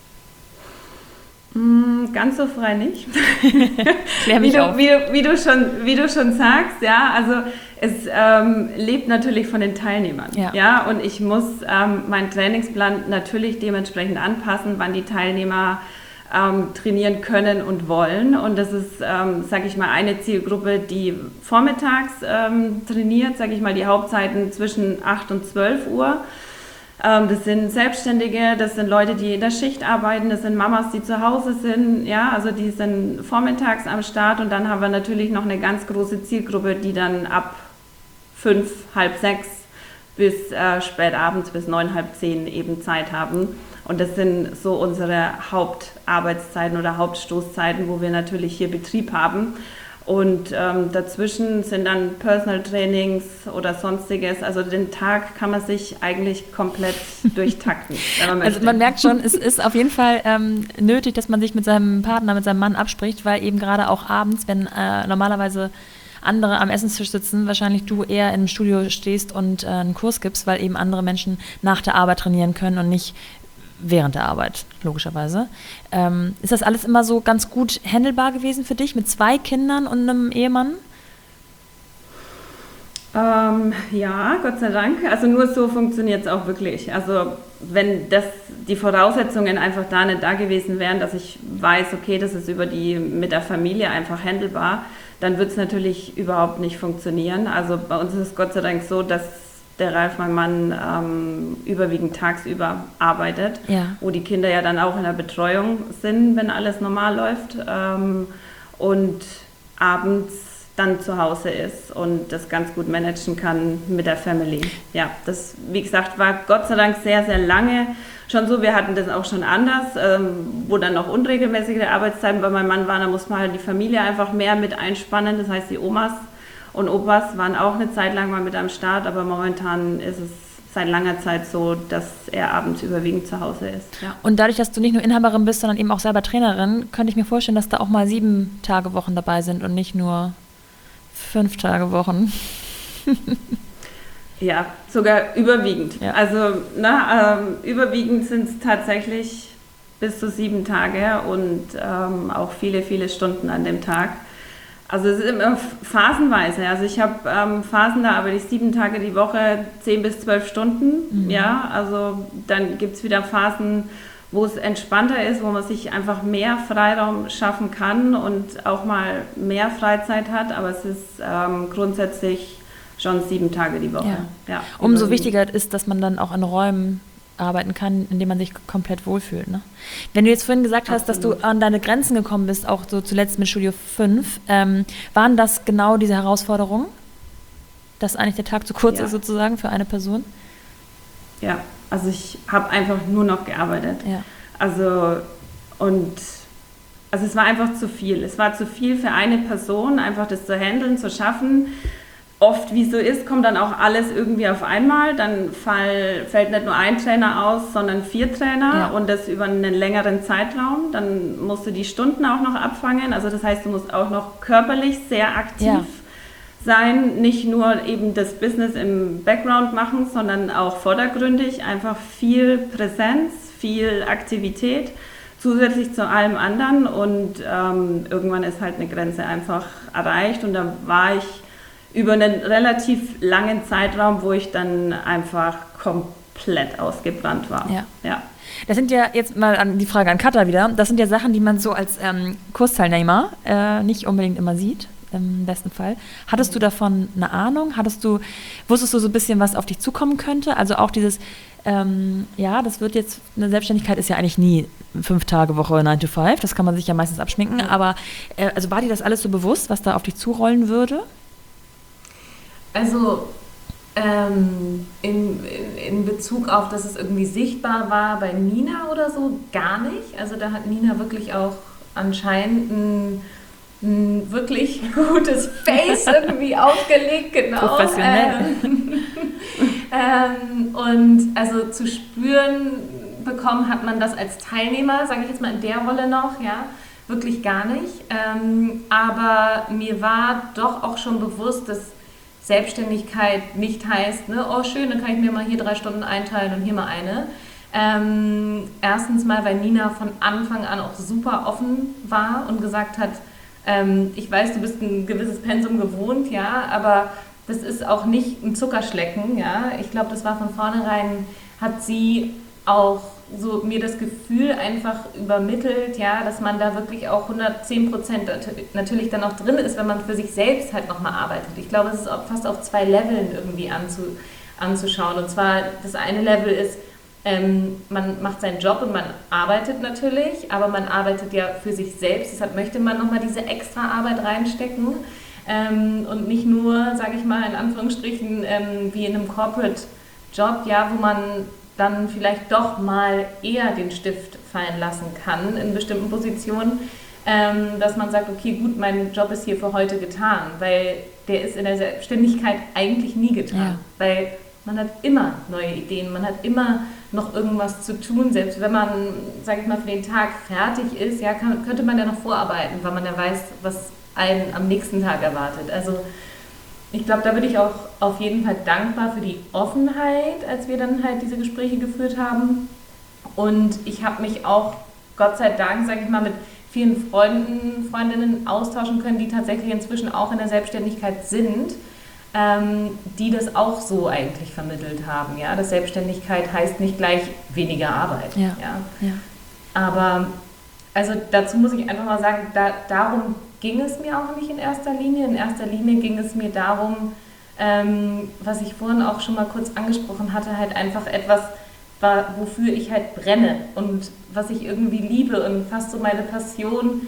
Ganz so frei nicht. Klär mich auf. Wie du schon sagst, ja, also es lebt natürlich von den Teilnehmern. Ja, und ich muss meinen Trainingsplan natürlich dementsprechend anpassen, wann die Teilnehmer trainieren können und wollen. Und das ist, sage ich mal, eine Zielgruppe, die vormittags trainiert, sage ich mal, die Hauptzeiten zwischen 8 und 12 Uhr. Das sind Selbstständige, das sind Leute, die in der Schicht arbeiten, das sind Mamas, die zu Hause sind, ja, also die sind vormittags am Start und dann haben wir natürlich noch eine ganz große Zielgruppe, die dann ab 5, halb 6 bis spät abends bis 9, halb 10 eben Zeit haben. Und das sind so unsere Hauptarbeitszeiten oder Hauptstoßzeiten, wo wir natürlich hier Betrieb haben. Und dazwischen sind dann Personal Trainings oder sonstiges. Also den Tag kann man sich eigentlich komplett durchtakten. Also man merkt schon, es ist auf jeden Fall nötig, dass man sich mit seinem Partner, mit seinem Mann abspricht, weil eben gerade auch abends, wenn normalerweise andere am Essenstisch sitzen, wahrscheinlich du eher im Studio stehst und einen Kurs gibst, weil eben andere Menschen nach der Arbeit trainieren können und nicht während der Arbeit, logischerweise. Ist das alles immer so ganz gut handelbar gewesen für dich mit 2 Kindern und einem Ehemann? Ja, Gott sei Dank. Also nur so funktioniert es auch wirklich. Also wenn die Voraussetzungen einfach nicht da gewesen wären, dass ich weiß, okay, das ist mit der Familie einfach handelbar, dann wird es natürlich überhaupt nicht funktionieren. Also bei uns ist es Gott sei Dank so, dass der Ralf, mein Mann, überwiegend tagsüber arbeitet, wo die Kinder ja dann auch in der Betreuung sind, wenn alles normal läuft, und abends dann zu Hause ist und das ganz gut managen kann mit der Family. Ja, das, wie gesagt, war Gott sei Dank sehr, sehr lange schon so. Wir hatten das auch schon anders, wo dann noch unregelmäßige Arbeitszeiten bei meinem Mann waren, da muss man halt die Familie einfach mehr mit einspannen, das heißt die Omas und Opas waren auch eine Zeit lang mal mit am Start, aber momentan ist es seit langer Zeit so, dass er abends überwiegend zu Hause ist. Ja. Und dadurch, dass du nicht nur Inhaberin bist, sondern eben auch selber Trainerin, könnte ich mir vorstellen, dass da auch mal 7-Tage-Wochen dabei sind und nicht nur 5-Tage-Wochen. Ja, sogar überwiegend. Ja. Also überwiegend sind es tatsächlich bis zu 7 Tage und auch viele, viele Stunden an dem Tag. Also es ist immer phasenweise. Also ich habe Phasen, da arbeite ich 7 Tage die Woche, 10 bis 12 Stunden. Mhm. Ja, also dann gibt es wieder Phasen, wo es entspannter ist, wo man sich einfach mehr Freiraum schaffen kann und auch mal mehr Freizeit hat. Aber es ist grundsätzlich schon 7 Tage die Woche. Ja. Ja, umso wichtiger ist, dass man dann auch an Räumen arbeiten kann, in dem man sich komplett wohlfühlt. Ne? Wenn du jetzt vorhin gesagt hast, dass du an deine Grenzen gekommen bist, auch so zuletzt mit Studio 5, waren das genau diese Herausforderungen? Dass eigentlich der Tag zu kurz ist sozusagen für eine Person? Ja, also ich habe einfach nur noch gearbeitet. Ja. Also es war einfach zu viel. Es war zu viel für eine Person, einfach das zu handeln, zu schaffen. Oft, wie es so ist, kommt dann auch alles irgendwie auf einmal. Dann fällt nicht nur ein Trainer aus, sondern 4 Trainer und das über einen längeren Zeitraum. Dann musst du die Stunden auch noch abfangen. Also das heißt, du musst auch noch körperlich sehr aktiv sein. Nicht nur eben das Business im Background machen, sondern auch vordergründig. Einfach viel Präsenz, viel Aktivität, zusätzlich zu allem anderen. Und irgendwann ist halt eine Grenze einfach erreicht. Und da war ich über einen relativ langen Zeitraum, wo ich dann einfach komplett ausgebrannt war. Ja. Das sind ja jetzt mal die Frage an Katha wieder. Das sind ja Sachen, die man so als Kursteilnehmer nicht unbedingt immer sieht. im besten Fall. Hattest du davon eine Ahnung? Wusstest du so ein bisschen, was auf dich zukommen könnte? Also auch dieses, das wird jetzt, eine Selbstständigkeit ist ja eigentlich nie 5-Tage-Woche, 9 to 5, das kann man sich ja meistens abschminken, aber also war dir das alles so bewusst, was da auf dich zurollen würde? Also in Bezug auf, dass es irgendwie sichtbar war bei Nina oder so, gar nicht. Also da hat Nina wirklich auch anscheinend ein wirklich gutes Face irgendwie aufgelegt, genau. Professionell. Und also zu spüren bekommen hat man das als Teilnehmer, sage ich jetzt mal in der Rolle noch, ja, wirklich gar nicht. Aber mir war doch auch schon bewusst, dass Selbstständigkeit nicht heißt, ne, oh schön, dann kann ich mir mal hier 3 Stunden einteilen und hier mal eine. Erstens mal, weil Nina von Anfang an auch super offen war und gesagt hat, ich weiß, du bist ein gewisses Pensum gewohnt, ja, aber das ist auch nicht ein Zuckerschlecken, ja. Ich glaube, das war von vornherein, hat sie auch so mir das Gefühl einfach übermittelt, ja, dass man da wirklich auch 110% natürlich dann auch drin ist, wenn man für sich selbst halt nochmal arbeitet. Ich glaube, es ist auch fast auf 2 Leveln irgendwie anzuschauen. Und zwar, das eine Level ist, man macht seinen Job und man arbeitet natürlich, aber man arbeitet ja für sich selbst. Deshalb möchte man nochmal diese extra Arbeit reinstecken und nicht nur, sage ich mal, in Anführungsstrichen wie in einem Corporate-Job, ja, wo man dann vielleicht doch mal eher den Stift fallen lassen kann in bestimmten Positionen, dass man sagt, okay, gut, mein Job ist hier für heute getan, weil der ist in der Selbstständigkeit eigentlich nie getan, weil man hat immer neue Ideen, man hat immer noch irgendwas zu tun, selbst wenn man, sage ich mal, für den Tag fertig ist, ja, könnte man ja noch vorarbeiten, weil man ja weiß, was einen am nächsten Tag erwartet. Also ich glaube, da bin ich auch auf jeden Fall dankbar für die Offenheit, als wir dann halt diese Gespräche geführt haben. Und ich habe mich auch, Gott sei Dank, sage ich mal, mit vielen Freundinnen austauschen können, die tatsächlich inzwischen auch in der Selbstständigkeit sind, die das auch so eigentlich vermittelt haben. Ja? Dass Selbstständigkeit heißt nicht gleich weniger Arbeit. Ja. Aber also dazu muss ich einfach mal sagen, darum ging es mir auch nicht in erster Linie. In erster Linie ging es mir darum, was ich vorhin auch schon mal kurz angesprochen hatte, halt einfach etwas, wofür ich halt brenne und was ich irgendwie liebe und fast so meine Passion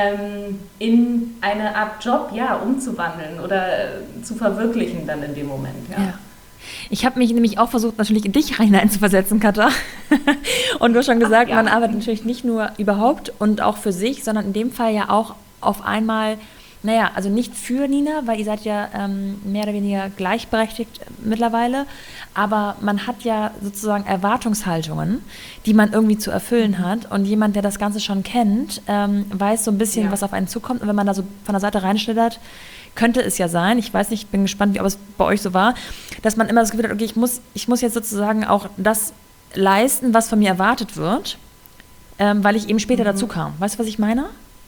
in eine Art Job, ja, umzuwandeln oder zu verwirklichen dann in dem Moment. Ja. Ich habe mich nämlich auch versucht, natürlich in dich hineinzuversetzen, Katha. Und du hast schon gesagt, man arbeitet natürlich nicht nur überhaupt und auch für sich, sondern in dem Fall ja auch auf einmal, also nicht für Nina, weil ihr seid ja mehr oder weniger gleichberechtigt mittlerweile, aber man hat ja sozusagen Erwartungshaltungen, die man irgendwie zu erfüllen hat und jemand, der das Ganze schon kennt, weiß so ein bisschen, was auf einen zukommt und wenn man da so von der Seite reinschlittert, könnte es ja sein, ich weiß nicht, ich bin gespannt, ob es bei euch so war, dass man immer das Gefühl hat, okay, ich muss jetzt sozusagen auch das leisten, was von mir erwartet wird, weil ich eben später dazu kam. Weißt du, was ich meine?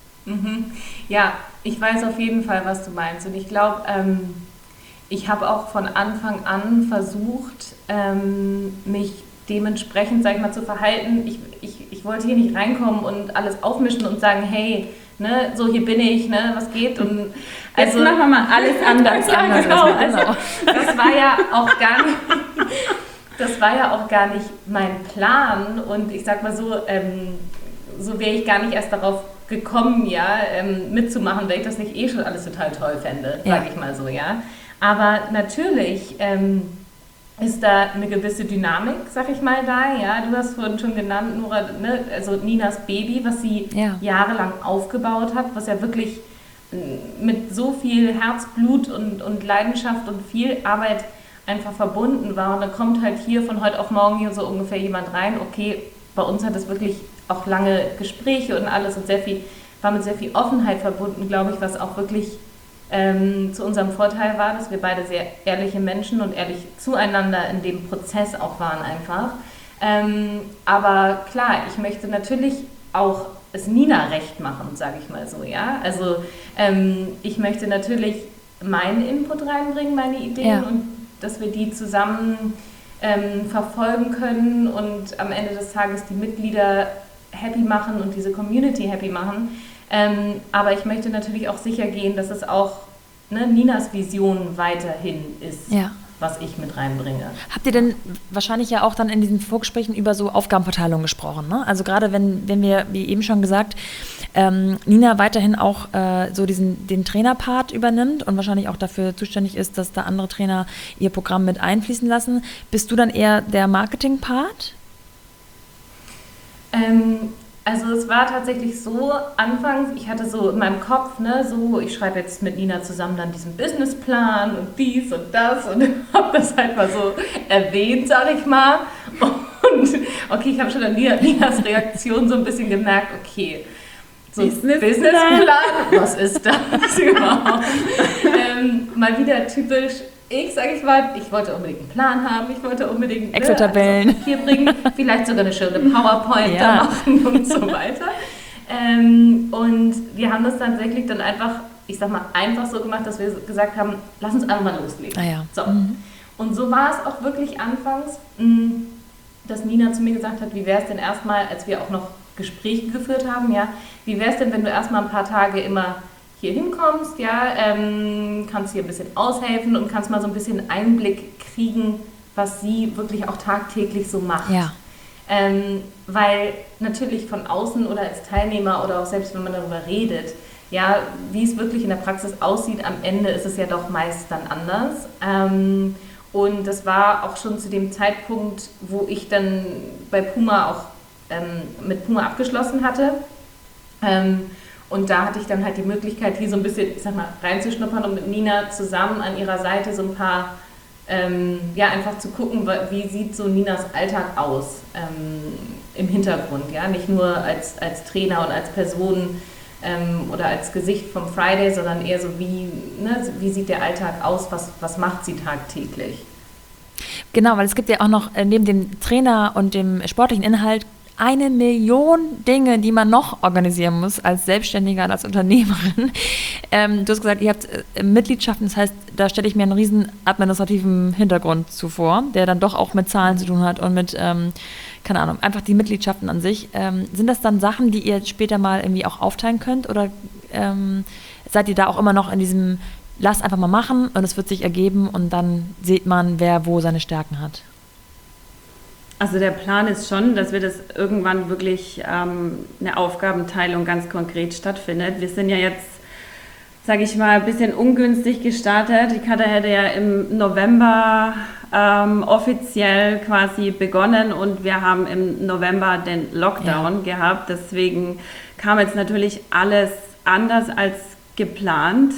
Ja, ich weiß auf jeden Fall, was du meinst. Und ich glaube, ich habe auch von Anfang an versucht, mich dementsprechend, sag ich mal, zu verhalten. Ich wollte hier nicht reinkommen und alles aufmischen und sagen, hey, ne, so hier bin ich, ne, was geht? Und also, jetzt machen wir mal alles anders. Ja, genau. Also, das war ja auch gar nicht mein Plan. Und ich sag mal so, so wäre ich gar nicht erst darauf gekommen, ja, mitzumachen, weil ich das nicht eh schon alles total toll fände, sage ich mal so, ja. Aber natürlich ist da eine gewisse Dynamik, sag ich mal, da, ja. Du hast vorhin schon genannt, Nora, ne? Also Ninas Baby, was sie jahrelang aufgebaut hat, was ja wirklich mit so viel Herzblut und Leidenschaft und viel Arbeit einfach verbunden war. Und dann kommt halt hier von heute auf morgen hier so ungefähr jemand rein, okay, bei uns hat es wirklich auch lange Gespräche und alles und war mit sehr viel Offenheit verbunden, glaube ich, was auch wirklich zu unserem Vorteil war, dass wir beide sehr ehrliche Menschen und ehrlich zueinander in dem Prozess auch waren einfach. Aber klar, ich möchte natürlich auch es Nina recht machen, sage ich mal so, ja. Also ich möchte natürlich meinen Input reinbringen, meine Ideen und dass wir die zusammen verfolgen können und am Ende des Tages die Mitglieder happy machen und diese Community happy machen. Aber ich möchte natürlich auch sicher gehen, dass es auch Ninas Vision weiterhin ist, was ich mit reinbringe. Habt ihr denn wahrscheinlich ja auch dann in diesen Vorgesprächen über so Aufgabenverteilung gesprochen, ne? Also gerade wenn wir, wie eben schon gesagt, Nina weiterhin auch so den Trainerpart übernimmt und wahrscheinlich auch dafür zuständig ist, dass da andere Trainer ihr Programm mit einfließen lassen, bist du dann eher der Marketing-Part? Also es war tatsächlich so, anfangs, ich hatte so in meinem Kopf, ich schreibe jetzt mit Nina zusammen dann diesen Businessplan und dies und das und habe das halt mal so erwähnt, sag ich mal. Und okay, ich habe schon an Ninas Reaktion so ein bisschen gemerkt, okay, so Businessplan, was ist das überhaupt? Mal wieder typisch. Sag ich mal, ich wollte unbedingt einen Plan haben, ich wollte unbedingt Excel-Tabellen hier bringen, vielleicht sogar eine schöne PowerPoint da machen und so weiter. Und wir haben das dann tatsächlich dann einfach, einfach so gemacht, dass wir gesagt haben, lass uns einfach mal loslegen. So. Und so war es auch wirklich anfangs, dass Nina zu mir gesagt hat, wie wäre es denn erstmal, als wir auch noch Gespräche geführt haben, wie wäre es denn, wenn du erstmal ein paar Tage immer hier hinkommst, kannst hier ein bisschen aushelfen und kannst mal so ein bisschen Einblick kriegen, was sie wirklich auch tagtäglich so macht. Ja. Weil natürlich von außen oder als Teilnehmer oder auch selbst wenn man darüber redet, wie es wirklich in der Praxis aussieht, am Ende ist es ja doch meist dann anders. Und das war auch schon zu dem Zeitpunkt, wo ich dann bei Puma auch mit Puma abgeschlossen hatte. Und da hatte ich dann halt die Möglichkeit, hier so ein bisschen, reinzuschnuppern und mit Nina zusammen an ihrer Seite so ein paar, einfach zu gucken, wie sieht so Ninas Alltag aus im Hintergrund, nicht nur als Trainer und als Person oder als Gesicht vom Friday, sondern eher so wie sieht der Alltag aus, was macht sie tagtäglich. Genau, weil es gibt ja auch noch neben dem Trainer und dem sportlichen Inhalt 1 Million Dinge, die man noch organisieren muss als Selbstständiger und als Unternehmerin. Du hast gesagt, ihr habt Mitgliedschaften, das heißt, da stelle ich mir einen riesen administrativen Hintergrund zuvor, der dann doch auch mit Zahlen zu tun hat und mit, keine Ahnung, einfach die Mitgliedschaften an sich. Sind das dann Sachen, die ihr später mal irgendwie auch aufteilen könnt oder seid ihr da auch immer noch in diesem, lasst einfach mal machen und es wird sich ergeben und dann sieht man, wer wo seine Stärken hat? Also der Plan ist schon, dass wir das irgendwann wirklich eine Aufgabenteilung ganz konkret stattfindet. Wir sind ja jetzt, sage ich mal, ein bisschen ungünstig gestartet. Die Katha hätte ja im November offiziell quasi begonnen und wir haben im November den Lockdown gehabt. Deswegen kam jetzt natürlich alles anders als geplant.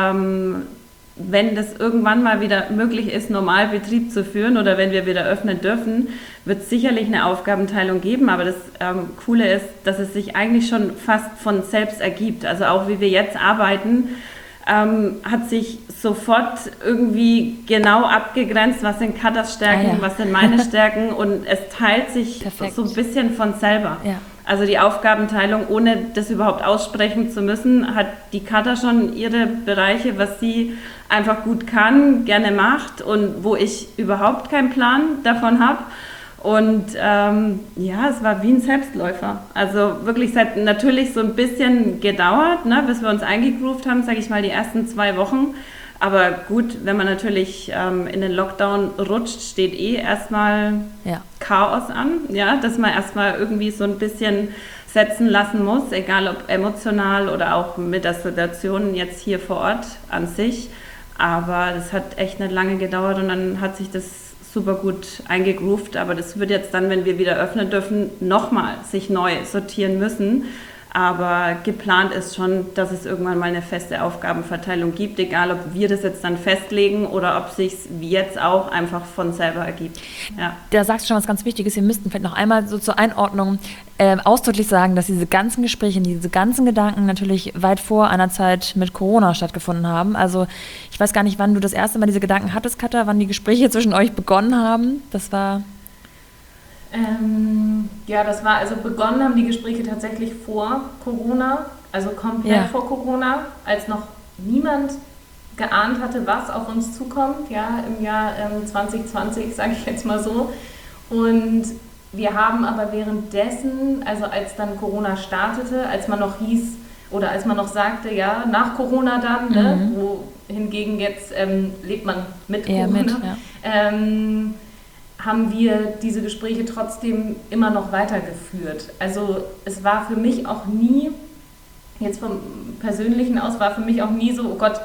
Wenn das irgendwann mal wieder möglich ist, normal Betrieb zu führen oder wenn wir wieder öffnen dürfen, wird es sicherlich eine Aufgabenteilung geben. Aber das Coole ist, dass es sich eigentlich schon fast von selbst ergibt. Also auch wie wir jetzt arbeiten, hat sich sofort irgendwie genau abgegrenzt, was sind Kathas Stärken, was sind meine Stärken und es teilt sich so ein bisschen von selber. Ja. Also die Aufgabenteilung, ohne das überhaupt aussprechen zu müssen, hat die Katha schon ihre Bereiche, was sie einfach gut kann, gerne macht und wo ich überhaupt keinen Plan davon habe. Und es war wie ein Selbstläufer. Also wirklich, es hat natürlich so ein bisschen gedauert, bis wir uns eingegroovt haben, sage ich mal, die ersten 2 Wochen. Aber gut, wenn man natürlich in den Lockdown rutscht, steht erstmal Chaos an, dass man erstmal irgendwie so ein bisschen setzen lassen muss, egal ob emotional oder auch mit der Situation jetzt hier vor Ort an sich. Aber das hat echt nicht lange gedauert und dann hat sich das super gut eingegroovt. Aber das wird jetzt dann, wenn wir wieder öffnen dürfen, nochmal sich neu sortieren müssen. Aber geplant ist schon, dass es irgendwann mal eine feste Aufgabenverteilung gibt, egal ob wir das jetzt dann festlegen oder ob es sich wie jetzt auch einfach von selber ergibt. Ja. Da sagst du schon was ganz Wichtiges. Wir müssten vielleicht noch einmal so zur Einordnung ausdrücklich sagen, dass diese ganzen Gespräche, diese ganzen Gedanken natürlich weit vor einer Zeit mit Corona stattgefunden haben. Also ich weiß gar nicht, wann du das erste Mal diese Gedanken hattest, Katha, wann die Gespräche zwischen euch begonnen haben. Das war... das war, also begonnen haben die Gespräche tatsächlich vor Corona, also komplett vor Corona, als noch niemand geahnt hatte, was auf uns zukommt, im Jahr 2020, sage ich jetzt mal so. Und wir haben aber währenddessen, also als dann Corona startete, als man noch hieß, oder als man noch sagte, ja, nach Corona dann, ne, wo hingegen jetzt lebt man mit eher Corona, mit, ja. haben wir diese Gespräche trotzdem immer noch weitergeführt. Also es war für mich auch nie, jetzt vom Persönlichen aus, war für mich auch nie so, oh Gott,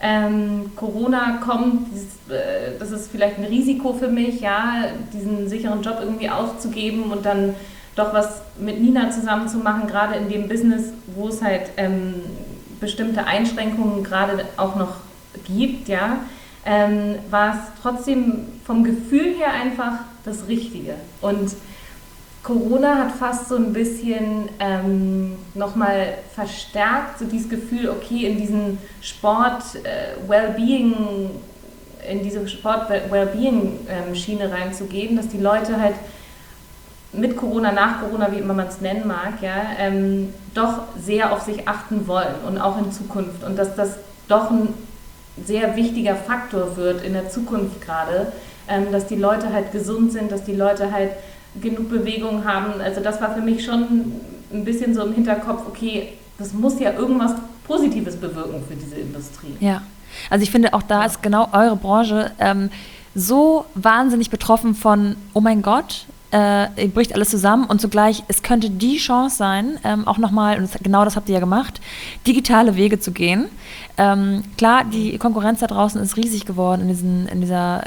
Corona kommt, das ist vielleicht ein Risiko für mich, ja, diesen sicheren Job irgendwie aufzugeben und dann doch was mit Nina zusammen zu machen, gerade in dem Business, wo es halt bestimmte Einschränkungen gerade auch noch gibt, ja, war es trotzdem vom Gefühl her einfach das Richtige. Und Corona hat fast so ein bisschen nochmal verstärkt, so dieses Gefühl, okay, in diesen Sport-Wellbeing, in diese Sport-Wellbeing-Schiene reinzugehen, dass die Leute halt mit Corona, nach Corona, wie immer man es nennen mag, ja, doch sehr auf sich achten wollen und auch in Zukunft. Und dass das doch ein sehr wichtiger Faktor wird in der Zukunft gerade, dass die Leute halt gesund sind, dass die Leute halt genug Bewegung haben. Also das war für mich schon ein bisschen so im Hinterkopf, okay, das muss ja irgendwas Positives bewirken für diese Industrie. Ja, also ich finde auch da ist genau eure Branche so wahnsinnig betroffen von, oh mein Gott, bricht alles zusammen und zugleich, es könnte die Chance sein, auch nochmal, und genau das habt ihr ja gemacht, digitale Wege zu gehen. Klar, die Konkurrenz da draußen ist riesig geworden in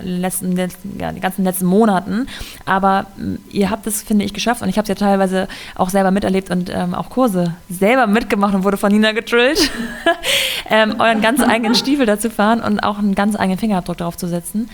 den ganzen letzten Monaten, aber ihr habt es, finde ich, geschafft und ich habe es ja teilweise auch selber miterlebt und auch Kurse selber mitgemacht und wurde von Nina gedrillt, euren ganz eigenen Stiefel dazu fahren und auch einen ganz eigenen Fingerabdruck darauf zu setzen.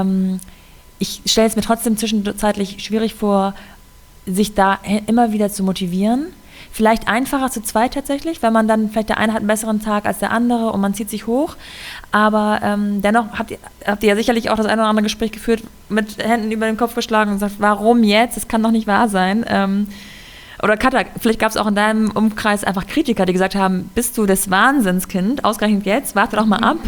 Ich stelle es mir trotzdem zwischenzeitlich schwierig vor, sich da immer wieder zu motivieren. Vielleicht einfacher zu zweit tatsächlich, weil man dann, vielleicht der eine hat einen besseren Tag als der andere und man zieht sich hoch. Aber dennoch habt ihr ja sicherlich auch das eine oder andere Gespräch geführt, mit Händen über den Kopf geschlagen und gesagt, warum jetzt? Das kann doch nicht wahr sein. Oder Katha, vielleicht gab es auch in deinem Umkreis einfach Kritiker, die gesagt haben, bist du das Wahnsinnskind, ausgerechnet jetzt, warte doch mal ab.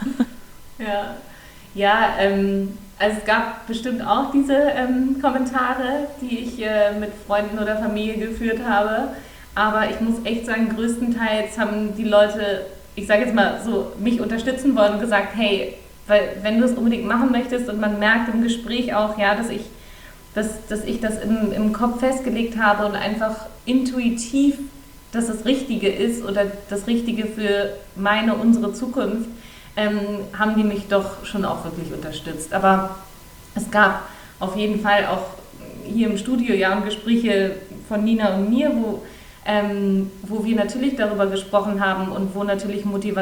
Also es gab bestimmt auch diese Kommentare, die ich mit Freunden oder Familie geführt habe. Aber ich muss echt sagen, größtenteils haben die Leute, ich sage jetzt mal so, mich unterstützen wollen und gesagt, hey, weil wenn du es unbedingt machen möchtest und man merkt im Gespräch auch, ja, dass ich das im Kopf festgelegt habe und einfach intuitiv, dass das Richtige ist oder das Richtige für unsere Zukunft, haben die mich doch schon auch wirklich unterstützt. Aber es gab auf jeden Fall auch hier im Studio Gespräche von Nina und mir, wo wir natürlich darüber gesprochen haben und wo natürlich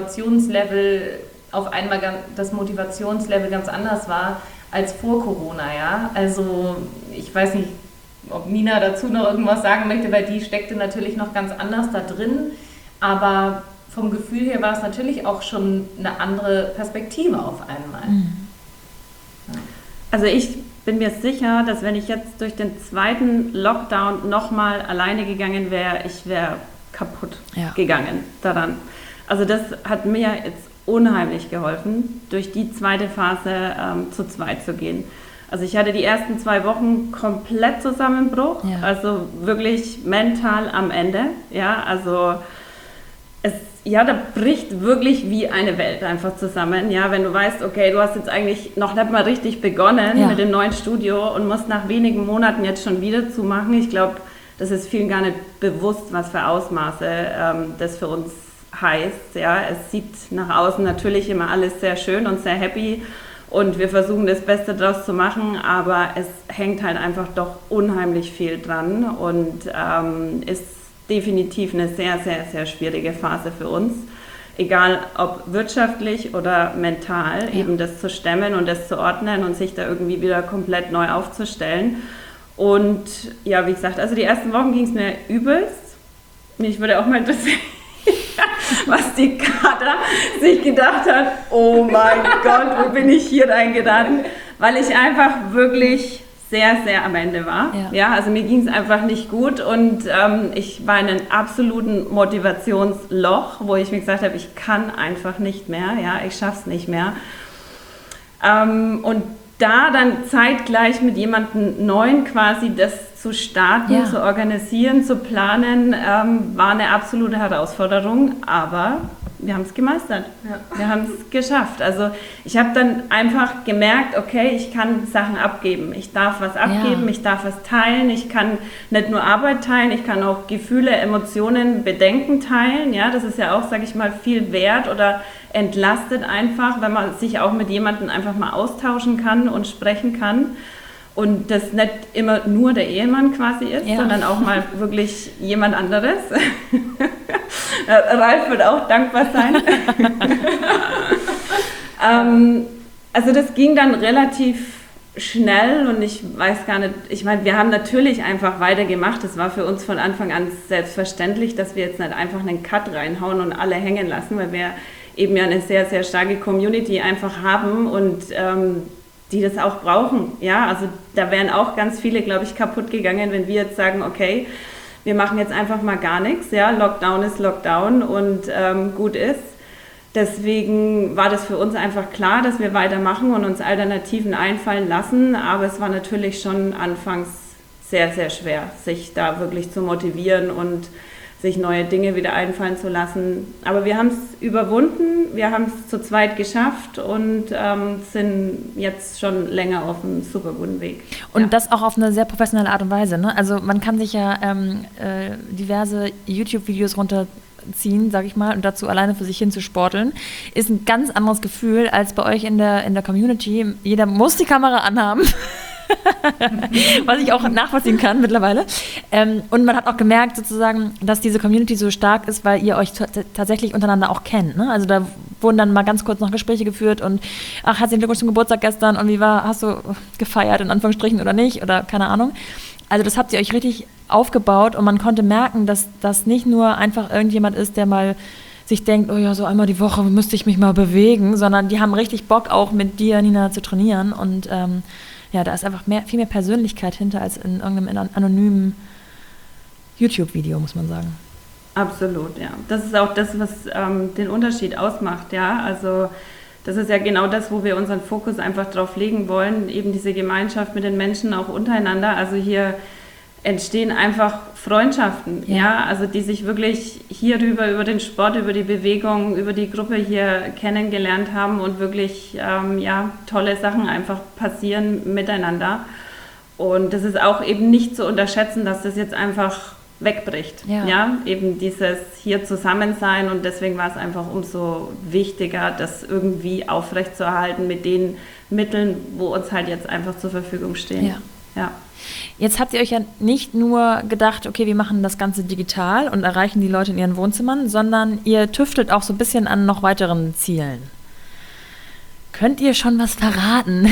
auf einmal das Motivationslevel ganz anders war als vor Corona. Ja? Also ich weiß nicht, ob Nina dazu noch irgendwas sagen möchte, weil die steckte natürlich noch ganz anders da drin, aber vom Gefühl her war es natürlich auch schon eine andere Perspektive auf einmal. Ja. Also ich bin mir sicher, dass wenn ich jetzt durch den zweiten Lockdown nochmal alleine gegangen wäre, ich wäre kaputt gegangen daran. Also das hat mir jetzt unheimlich geholfen, durch die zweite Phase zu zweit zu gehen. Also ich hatte die ersten 2 Wochen komplett Zusammenbruch, also wirklich mental am Ende. Ja, also da bricht wirklich wie eine Welt einfach zusammen. Ja, wenn du weißt, okay, du hast jetzt eigentlich noch nicht mal richtig begonnen mit dem neuen Studio und musst nach wenigen Monaten jetzt schon wieder zumachen. Ich glaube, das ist vielen gar nicht bewusst, was für Ausmaße das für uns heißt. Ja, es sieht nach außen natürlich immer alles sehr schön und sehr happy und wir versuchen das Beste draus zu machen, aber es hängt halt einfach doch unheimlich viel dran und ist definitiv eine sehr, sehr, sehr schwierige Phase für uns. Egal ob wirtschaftlich oder mental, eben das zu stemmen und das zu ordnen und sich da irgendwie wieder komplett neu aufzustellen. Und ja, wie gesagt, also die ersten Wochen ging es mir übelst. Mich würde auch mal interessieren, was die Katha sich gedacht hat, oh mein Gott, wo bin ich hier reingeraten? Weil ich einfach wirklich sehr, sehr am Ende war. Ja, also mir ging es einfach nicht gut und ich war in einem absoluten Motivationsloch, wo ich mir gesagt habe, ich kann einfach nicht mehr, ich schaff's nicht mehr. Und da dann zeitgleich mit jemandem Neuen quasi das zu starten, zu organisieren, zu planen, war eine absolute Herausforderung, aber wir haben es gemeistert. Ja. Wir haben es geschafft. Also ich habe dann einfach gemerkt, okay, ich kann Sachen abgeben. Ich darf was abgeben, ich darf was teilen. Ich kann nicht nur Arbeit teilen, ich kann auch Gefühle, Emotionen, Bedenken teilen. Ja, das ist ja auch, sage ich mal, viel wert oder entlastet einfach, wenn man sich auch mit jemandem einfach mal austauschen kann und sprechen kann. Und das nicht immer nur der Ehemann quasi ist, sondern auch mal wirklich jemand anderes. Ralf wird auch dankbar sein. Also das ging dann relativ schnell und ich weiß gar nicht, ich meine, wir haben natürlich einfach weitergemacht. Es war für uns von Anfang an selbstverständlich, dass wir jetzt nicht einfach einen Cut reinhauen und alle hängen lassen, weil wir eben ja eine sehr, sehr starke Community einfach haben und die das auch brauchen. Ja, also da wären auch ganz viele, glaube ich, kaputt gegangen, wenn wir jetzt sagen, okay, wir machen jetzt einfach mal gar nichts. Ja, Lockdown ist Lockdown und gut ist. Deswegen war das für uns einfach klar, dass wir weitermachen und uns Alternativen einfallen lassen. Aber es war natürlich schon anfangs sehr, sehr schwer, sich da wirklich zu motivieren und sich neue Dinge wieder einfallen zu lassen. Aber wir haben es überwunden, wir haben es zu zweit geschafft und sind jetzt schon länger auf einem super guten Weg. Und das auch auf eine sehr professionelle Art und Weise, ne? Also man kann sich ja diverse YouTube-Videos runterziehen, sag ich mal, und dazu alleine für sich hin zu sporteln, ist ein ganz anderes Gefühl als bei euch in der Community. Jeder muss die Kamera anhaben. Was ich auch nachvollziehen kann mittlerweile. Und man hat auch gemerkt sozusagen, dass diese Community so stark ist, weil ihr euch tatsächlich untereinander auch kennt. Ne? Also da wurden dann mal ganz kurz noch Gespräche geführt und ach, herzlichen Glückwunsch zum Geburtstag gestern und wie war, hast du gefeiert in Anführungsstrichen oder nicht oder keine Ahnung. Also das habt ihr euch richtig aufgebaut und man konnte merken, dass das nicht nur einfach irgendjemand ist, der mal sich denkt, oh ja, so einmal die Woche müsste ich mich mal bewegen, sondern die haben richtig Bock auch mit dir, Nina, zu trainieren und ja, da ist einfach viel mehr Persönlichkeit hinter als in irgendeinem anonymen YouTube-Video, muss man sagen. Absolut, ja. Das ist auch das, was den Unterschied ausmacht, ja. Also das ist ja genau das, wo wir unseren Fokus einfach drauf legen wollen, eben diese Gemeinschaft mit den Menschen auch untereinander. Also hier entstehen einfach Freundschaften, ja, also die sich wirklich hierüber, über den Sport, über die Bewegung, über die Gruppe hier kennengelernt haben und wirklich, tolle Sachen einfach passieren miteinander. Und das ist auch eben nicht zu unterschätzen, dass das jetzt einfach wegbricht, ja, eben dieses hier Zusammensein und deswegen war es einfach umso wichtiger, das irgendwie aufrechtzuerhalten mit den Mitteln, wo uns halt jetzt einfach zur Verfügung stehen. Ja. Jetzt habt ihr euch ja nicht nur gedacht, okay, wir machen das Ganze digital und erreichen die Leute in ihren Wohnzimmern, sondern ihr tüftelt auch so ein bisschen an noch weiteren Zielen. Könnt ihr schon was verraten?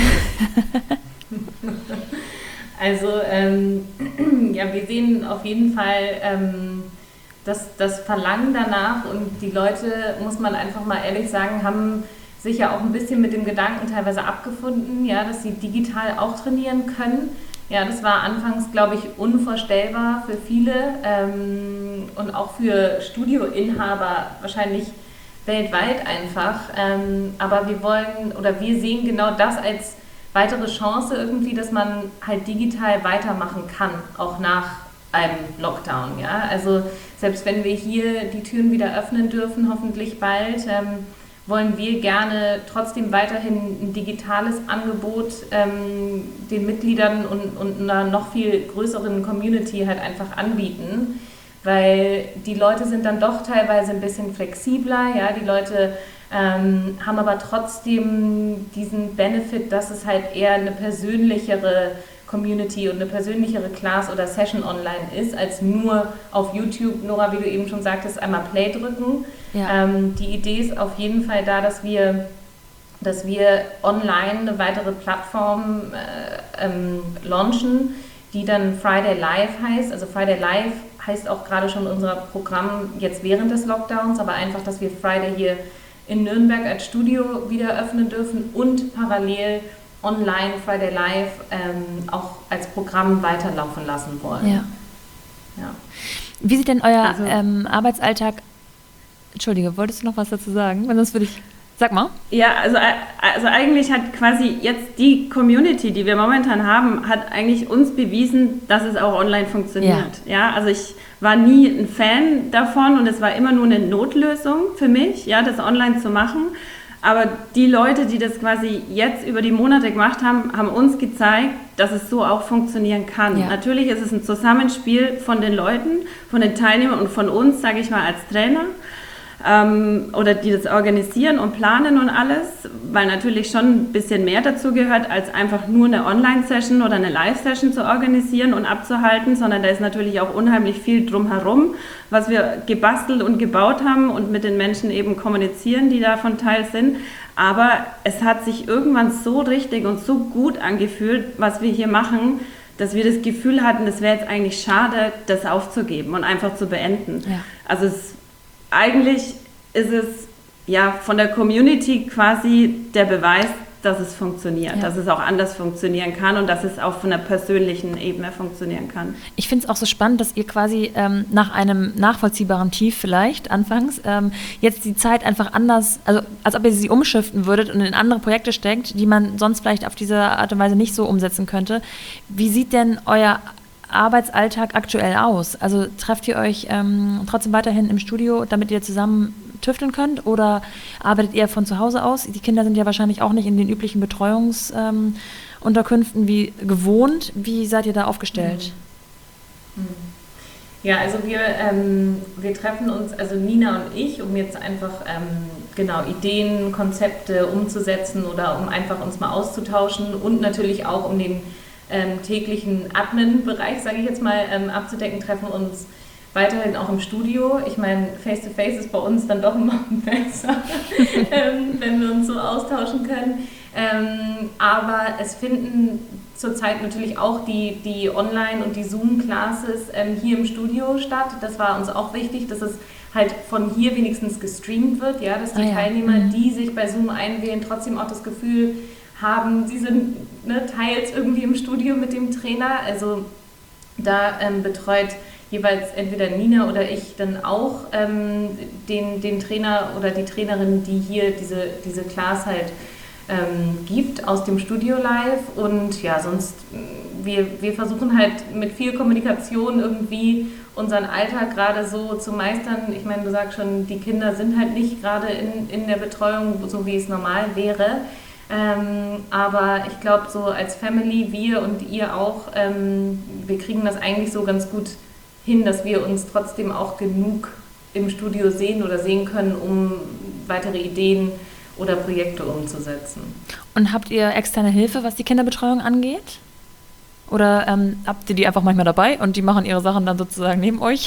Also, wir sehen auf jeden Fall das Verlangen danach und die Leute, muss man einfach mal ehrlich sagen, haben sich ja auch ein bisschen mit dem Gedanken teilweise abgefunden, ja, dass sie digital auch trainieren können. Ja, das war anfangs, glaube ich, unvorstellbar für viele und auch für Studioinhaber wahrscheinlich weltweit einfach. Aber wir sehen genau das als weitere Chance irgendwie, dass man halt digital weitermachen kann, auch nach einem Lockdown. Ja? Also selbst wenn wir hier die Türen wieder öffnen dürfen, hoffentlich bald, wollen wir gerne trotzdem weiterhin ein digitales Angebot den Mitgliedern und einer noch viel größeren Community halt einfach anbieten, weil die Leute sind dann doch teilweise ein bisschen flexibler, ja, die Leute haben aber trotzdem diesen Benefit, dass es halt eher eine persönlichere Community und eine persönlichere Class oder Session online ist, als nur auf YouTube, Nora, wie du eben schon sagtest, einmal Play drücken. Ja. Die Idee ist auf jeden Fall da, dass wir online eine weitere Plattform launchen, die dann Friday Live heißt. Also Friday Live heißt auch gerade schon unser Programm jetzt während des Lockdowns, aber einfach, dass wir Friday hier in Nürnberg als Studio wieder öffnen dürfen und parallel online Friday Live auch als Programm weiterlaufen lassen wollen. Ja. Wie sieht denn euer Arbeitsalltag... Entschuldige, wolltest du noch was dazu sagen? Sonst würde ich... Sag mal. Ja, also eigentlich hat quasi jetzt die Community, die wir momentan haben, hat eigentlich uns bewiesen, dass es auch online funktioniert. Ja, also ich war nie ein Fan davon und es war immer nur eine Notlösung für mich, ja, das online zu machen. Aber die Leute, die das quasi jetzt über die Monate gemacht haben, haben uns gezeigt, dass es so auch funktionieren kann. Ja. Natürlich ist es ein Zusammenspiel von den Leuten, von den Teilnehmern und von uns, sage ich mal, als Trainer. Oder die das organisieren und planen und alles, weil natürlich schon ein bisschen mehr dazu gehört, als einfach nur eine Online-Session oder eine Live-Session zu organisieren und abzuhalten, sondern da ist natürlich auch unheimlich viel drumherum, was wir gebastelt und gebaut haben und mit den Menschen eben kommunizieren, die davon Teil sind. Aber es hat sich irgendwann so richtig und so gut angefühlt, was wir hier machen, dass wir das Gefühl hatten, es wäre jetzt eigentlich schade, das aufzugeben und einfach zu beenden. Ja. Also eigentlich ist es ja von der Community quasi der Beweis, dass es funktioniert, dass es auch anders funktionieren kann und dass es auch von der persönlichen Ebene funktionieren kann. Ich finde es auch so spannend, dass ihr quasi nach einem nachvollziehbaren Tief vielleicht anfangs jetzt die Zeit einfach anders, also als ob ihr sie umschiften würdet und in andere Projekte steckt, die man sonst vielleicht auf diese Art und Weise nicht so umsetzen könnte. Wie sieht denn euer Arbeitsalltag aktuell aus? Also trefft ihr euch trotzdem weiterhin im Studio, damit ihr zusammen tüfteln könnt, oder arbeitet ihr von zu Hause aus? Die Kinder sind ja wahrscheinlich auch nicht in den üblichen Betreuungsunterkünften wie gewohnt. Wie seid ihr da aufgestellt? Ja, also wir treffen uns, also Nina und ich, um jetzt einfach Ideen, Konzepte umzusetzen oder um einfach uns mal auszutauschen und natürlich auch um den täglichen Admin-Bereich, sage ich jetzt mal, abzudecken, treffen uns weiterhin auch im Studio. Ich meine, Face-to-Face ist bei uns dann doch immer besser, wenn wir uns so austauschen können. Aber es finden zurzeit natürlich auch die Online- und die Zoom-Classes hier im Studio statt. Das war uns auch wichtig, dass es halt von hier wenigstens gestreamt wird, ja, dass die Teilnehmer, die sich bei Zoom einwählen, trotzdem auch das Gefühl haben, sie sind teils irgendwie im Studio mit dem Trainer. Also da betreut jeweils entweder Nina oder ich dann auch den Trainer oder die Trainerin, die hier diese Class halt gibt aus dem Studio live. Und ja, sonst, wir versuchen halt mit viel Kommunikation irgendwie unseren Alltag gerade so zu meistern. Ich meine, du sagst schon, die Kinder sind halt nicht gerade in der Betreuung, so wie es normal wäre. Aber ich glaube, so als Family, wir und ihr auch, wir kriegen das eigentlich so ganz gut hin, dass wir uns trotzdem auch genug im Studio sehen oder sehen können, um weitere Ideen oder Projekte umzusetzen. Und habt ihr externe Hilfe, was die Kinderbetreuung angeht? Oder habt ihr die einfach manchmal dabei und die machen ihre Sachen dann sozusagen neben euch?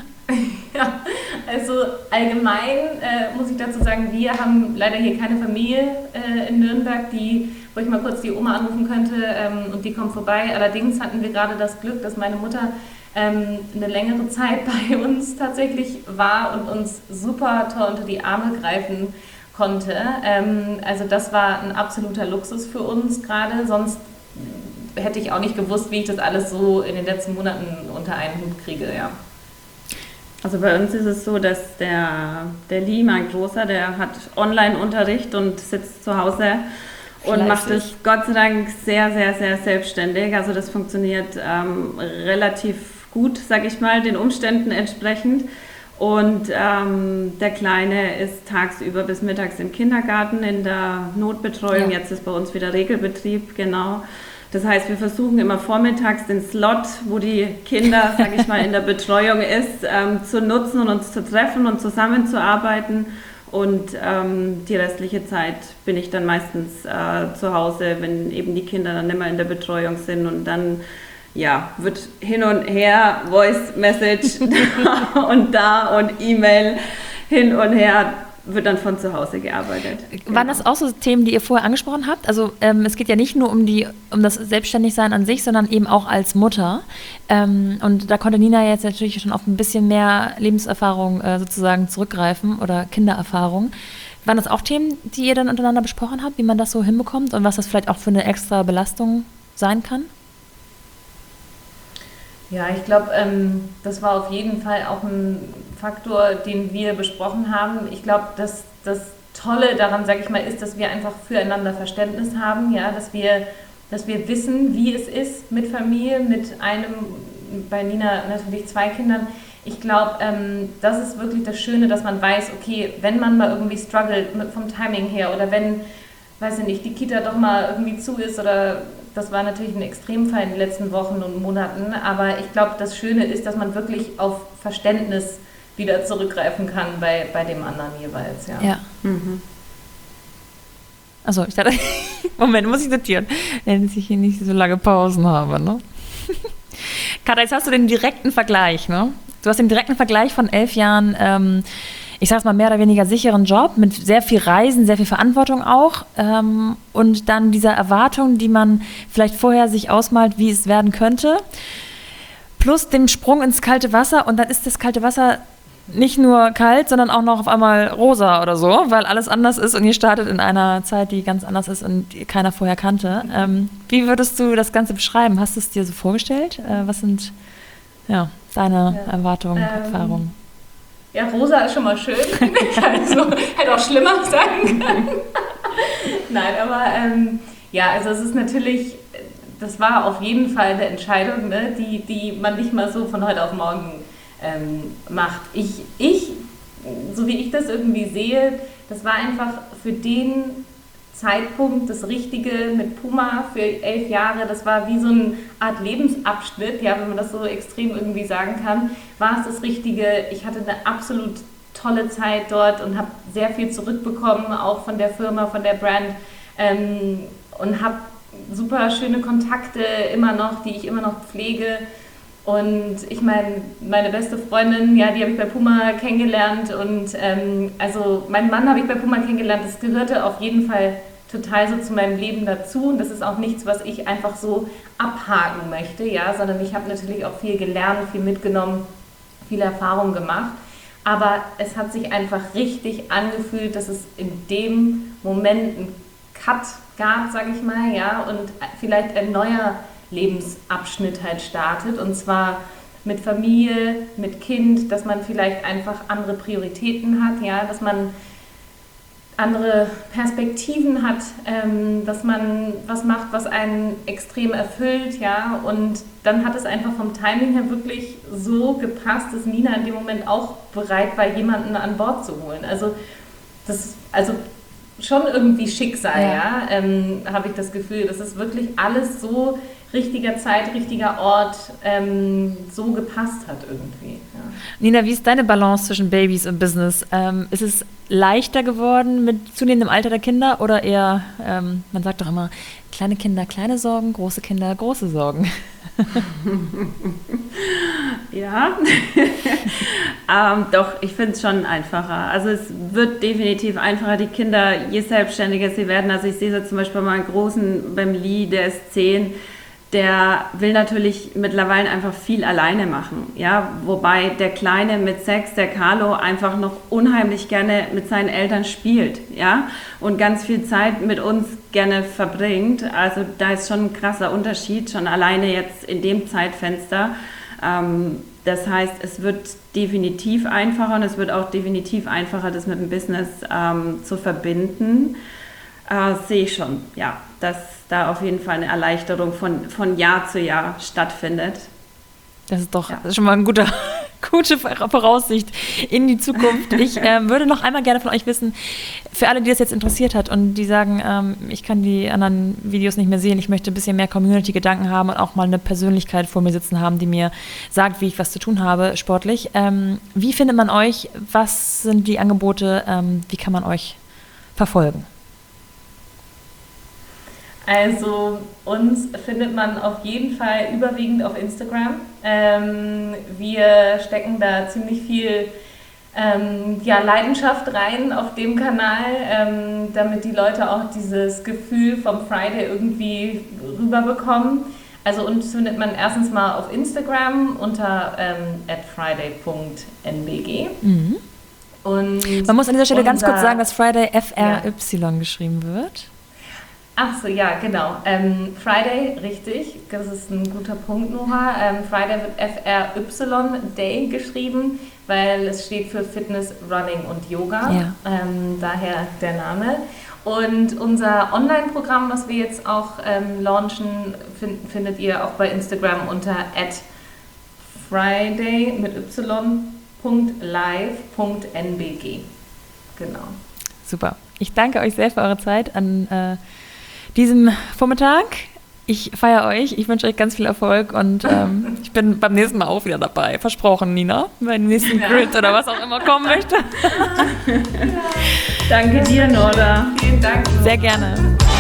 Ja, also allgemein muss ich dazu sagen, wir haben leider hier keine Familie in Nürnberg, wo ich mal kurz die Oma anrufen könnte und die kommt vorbei. Allerdings hatten wir gerade das Glück, dass meine Mutter eine längere Zeit bei uns tatsächlich war und uns super toll unter die Arme greifen konnte. Also das war ein absoluter Luxus für uns gerade, sonst hätte ich auch nicht gewusst, wie ich das alles so in den letzten Monaten unter einen Hut kriege, ja. Also bei uns ist es so, dass der Lee, mein Großer, der hat Online-Unterricht und sitzt zu Hause und macht es Gott sei Dank sehr, sehr, sehr selbstständig. Also das funktioniert relativ gut, sage ich mal, den Umständen entsprechend. Und der Kleine ist tagsüber bis mittags im Kindergarten in der Notbetreuung. Ja. Jetzt ist bei uns wieder Regelbetrieb, genau. Das heißt, wir versuchen immer vormittags den Slot, wo die Kinder, sage ich mal, in der Betreuung ist, zu nutzen und uns zu treffen und zusammenzuarbeiten. Und die restliche Zeit bin ich dann meistens zu Hause, wenn eben die Kinder dann nicht mehr in der Betreuung sind. Und dann wird hin und her Voice Message und da und E-Mail hin und her, wird dann von zu Hause gearbeitet. Waren das auch so Themen, die ihr vorher angesprochen habt? Also es geht ja nicht nur um das Selbstständigsein an sich, sondern eben auch als Mutter. Und da konnte Nina jetzt natürlich schon auf ein bisschen mehr Lebenserfahrung sozusagen zurückgreifen oder Kindererfahrung. Waren das auch Themen, die ihr dann untereinander besprochen habt, wie man das so hinbekommt und was das vielleicht auch für eine extra Belastung sein kann? Ja, ich glaube, das war auf jeden Fall auch ein Faktor, den wir besprochen haben. Ich glaube, das Tolle daran, sage ich mal, ist, dass wir einfach füreinander Verständnis haben, ja, dass wir wissen, wie es ist mit Familie, mit bei Nina natürlich 2 Kindern. Ich glaube, das ist wirklich das Schöne, dass man weiß, okay, wenn man mal irgendwie struggelt vom Timing her oder wenn, weiß ich nicht, die Kita doch mal irgendwie zu ist oder das war natürlich ein Extremfall in den letzten Wochen und Monaten, aber ich glaube, das Schöne ist, dass man wirklich auf Verständnis wieder zurückgreifen kann bei dem anderen jeweils. Ja. Mhm. Also ich dachte, Moment, muss ich notieren, wenn ich hier nicht so lange Pausen habe, ne? Katja, jetzt hast du den direkten Vergleich, ne? Du hast den direkten Vergleich von 11 Jahren, ich sag's mal, mehr oder weniger sicheren Job, mit sehr viel Reisen, sehr viel Verantwortung auch, und dann dieser Erwartung, die man vielleicht vorher sich ausmalt, wie es werden könnte, plus dem Sprung ins kalte Wasser, und dann ist das kalte Wasser nicht nur kalt, sondern auch noch auf einmal rosa oder so, weil alles anders ist und ihr startet in einer Zeit, die ganz anders ist und keiner vorher kannte. Wie würdest du das Ganze beschreiben? Hast du es dir so vorgestellt? Was sind deine Erwartungen, Erfahrungen? Ja, rosa ist schon mal schön. Also, hätte auch schlimmer sein können. Nein, aber also es ist natürlich, das war auf jeden Fall eine Entscheidung, ne, die man nicht mal so von heute auf morgen macht. So wie ich das irgendwie sehe, das war einfach für den Zeitpunkt das Richtige mit Puma für 11 Jahre. Das war wie so eine Art Lebensabschnitt, ja, wenn man das so extrem irgendwie sagen kann, war es das Richtige. Ich hatte eine absolut tolle Zeit dort und habe sehr viel zurückbekommen, auch von der Firma, von der Brand, und habe super schöne Kontakte immer noch, die ich immer noch pflege. Und ich meine beste Freundin, ja, die habe ich bei Puma kennengelernt und also meinen Mann habe ich bei Puma kennengelernt. Das gehörte auf jeden Fall total so zu meinem Leben dazu und das ist auch nichts, was ich einfach so abhaken möchte, ja, sondern ich habe natürlich auch viel gelernt, viel mitgenommen, viele Erfahrungen gemacht. Aber es hat sich einfach richtig angefühlt, dass es in dem Moment einen Cut gab, sage ich mal, ja, und vielleicht ein neuer Lebensabschnitt halt startet und zwar mit Familie, mit Kind, dass man vielleicht einfach andere Prioritäten hat, ja, dass man andere Perspektiven hat, dass man was macht, was einen extrem erfüllt, ja, und dann hat es einfach vom Timing her wirklich so gepasst, dass Nina in dem Moment auch bereit war, jemanden an Bord zu holen. Also schon irgendwie Schicksal, ja, habe ich das Gefühl. Das ist wirklich alles so richtiger Zeit, richtiger Ort, so gepasst hat irgendwie. Ja. Nina, wie ist deine Balance zwischen Babys und Business? Ist es leichter geworden mit zunehmendem Alter der Kinder oder eher, man sagt doch immer, kleine Kinder, kleine Sorgen, große Kinder, große Sorgen? Ja, doch, ich finde es schon einfacher. Also es wird definitiv einfacher, die Kinder, je selbstständiger sie werden. Also ich sehe so zum Beispiel mal einen Großen beim Lee, der ist 10, der will natürlich mittlerweile einfach viel alleine machen, ja, wobei der Kleine mit 6, der Carlo, einfach noch unheimlich gerne mit seinen Eltern spielt, ja, und ganz viel Zeit mit uns gerne verbringt. Also da ist schon ein krasser Unterschied, schon alleine jetzt in dem Zeitfenster. Das heißt, es wird definitiv einfacher und es wird auch definitiv einfacher, das mit dem Business zu verbinden. Sehe ich schon, ja, dass da auf jeden Fall eine Erleichterung von Jahr zu Jahr stattfindet. Das ist doch schon mal eine gute Voraussicht in die Zukunft. Ich würde noch einmal gerne von euch wissen, für alle, die das jetzt interessiert hat und die sagen, ich kann die anderen Videos nicht mehr sehen, ich möchte ein bisschen mehr Community-Gedanken haben und auch mal eine Persönlichkeit vor mir sitzen haben, die mir sagt, wie ich was zu tun habe, sportlich. Wie findet man euch? Was sind die Angebote? Wie kann man euch verfolgen? Also uns findet man auf jeden Fall überwiegend auf Instagram. Wir stecken da ziemlich viel Leidenschaft rein auf dem Kanal, damit die Leute auch dieses Gefühl vom Friday irgendwie rüberbekommen. Also uns findet man erstens mal auf Instagram unter @friday.nbg. Mhm. Und man muss an dieser Stelle ganz kurz sagen, dass Friday FRY geschrieben wird. Ach so, ja, genau. Friday, richtig. Das ist ein guter Punkt, Nora. Friday wird FRY Day geschrieben, weil es steht für Fitness, Running und Yoga. Ja. Daher der Name. Und unser Online-Programm, was wir jetzt auch launchen, findet ihr auch bei Instagram unter @friday mit y.live.nbg. Genau. Super. Ich danke euch sehr für eure Zeit an diesem Vormittag. Ich feiere euch, ich wünsche euch ganz viel Erfolg und ich bin beim nächsten Mal auch wieder dabei. Versprochen, Nina, beim nächsten Grid oder was auch immer kommen möchte. Danke dir, Nora. Vielen Dank. Sehr gerne.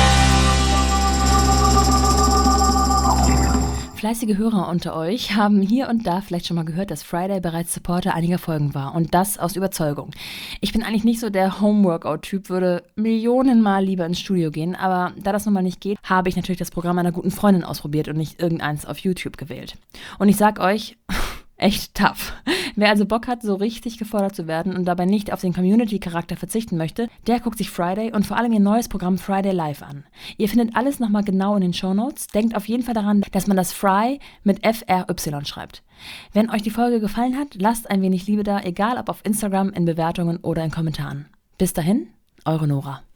Fleißige Hörer unter euch haben hier und da vielleicht schon mal gehört, dass Friday bereits Supporter einiger Folgen war und das aus Überzeugung. Ich bin eigentlich nicht so der Homeworkout-Typ, würde Millionenmal lieber ins Studio gehen, aber da das nun mal nicht geht, habe ich natürlich das Programm einer guten Freundin ausprobiert und nicht irgendeins auf YouTube gewählt. Und ich sag euch, echt tough. Wer also Bock hat, so richtig gefordert zu werden und dabei nicht auf den Community-Charakter verzichten möchte, der guckt sich Friday und vor allem ihr neues Programm Friday Live an. Ihr findet alles nochmal genau in den Shownotes. Denkt auf jeden Fall daran, dass man das Fry mit FRY schreibt. Wenn euch die Folge gefallen hat, lasst ein wenig Liebe da, egal ob auf Instagram, in Bewertungen oder in Kommentaren. Bis dahin, eure Nora.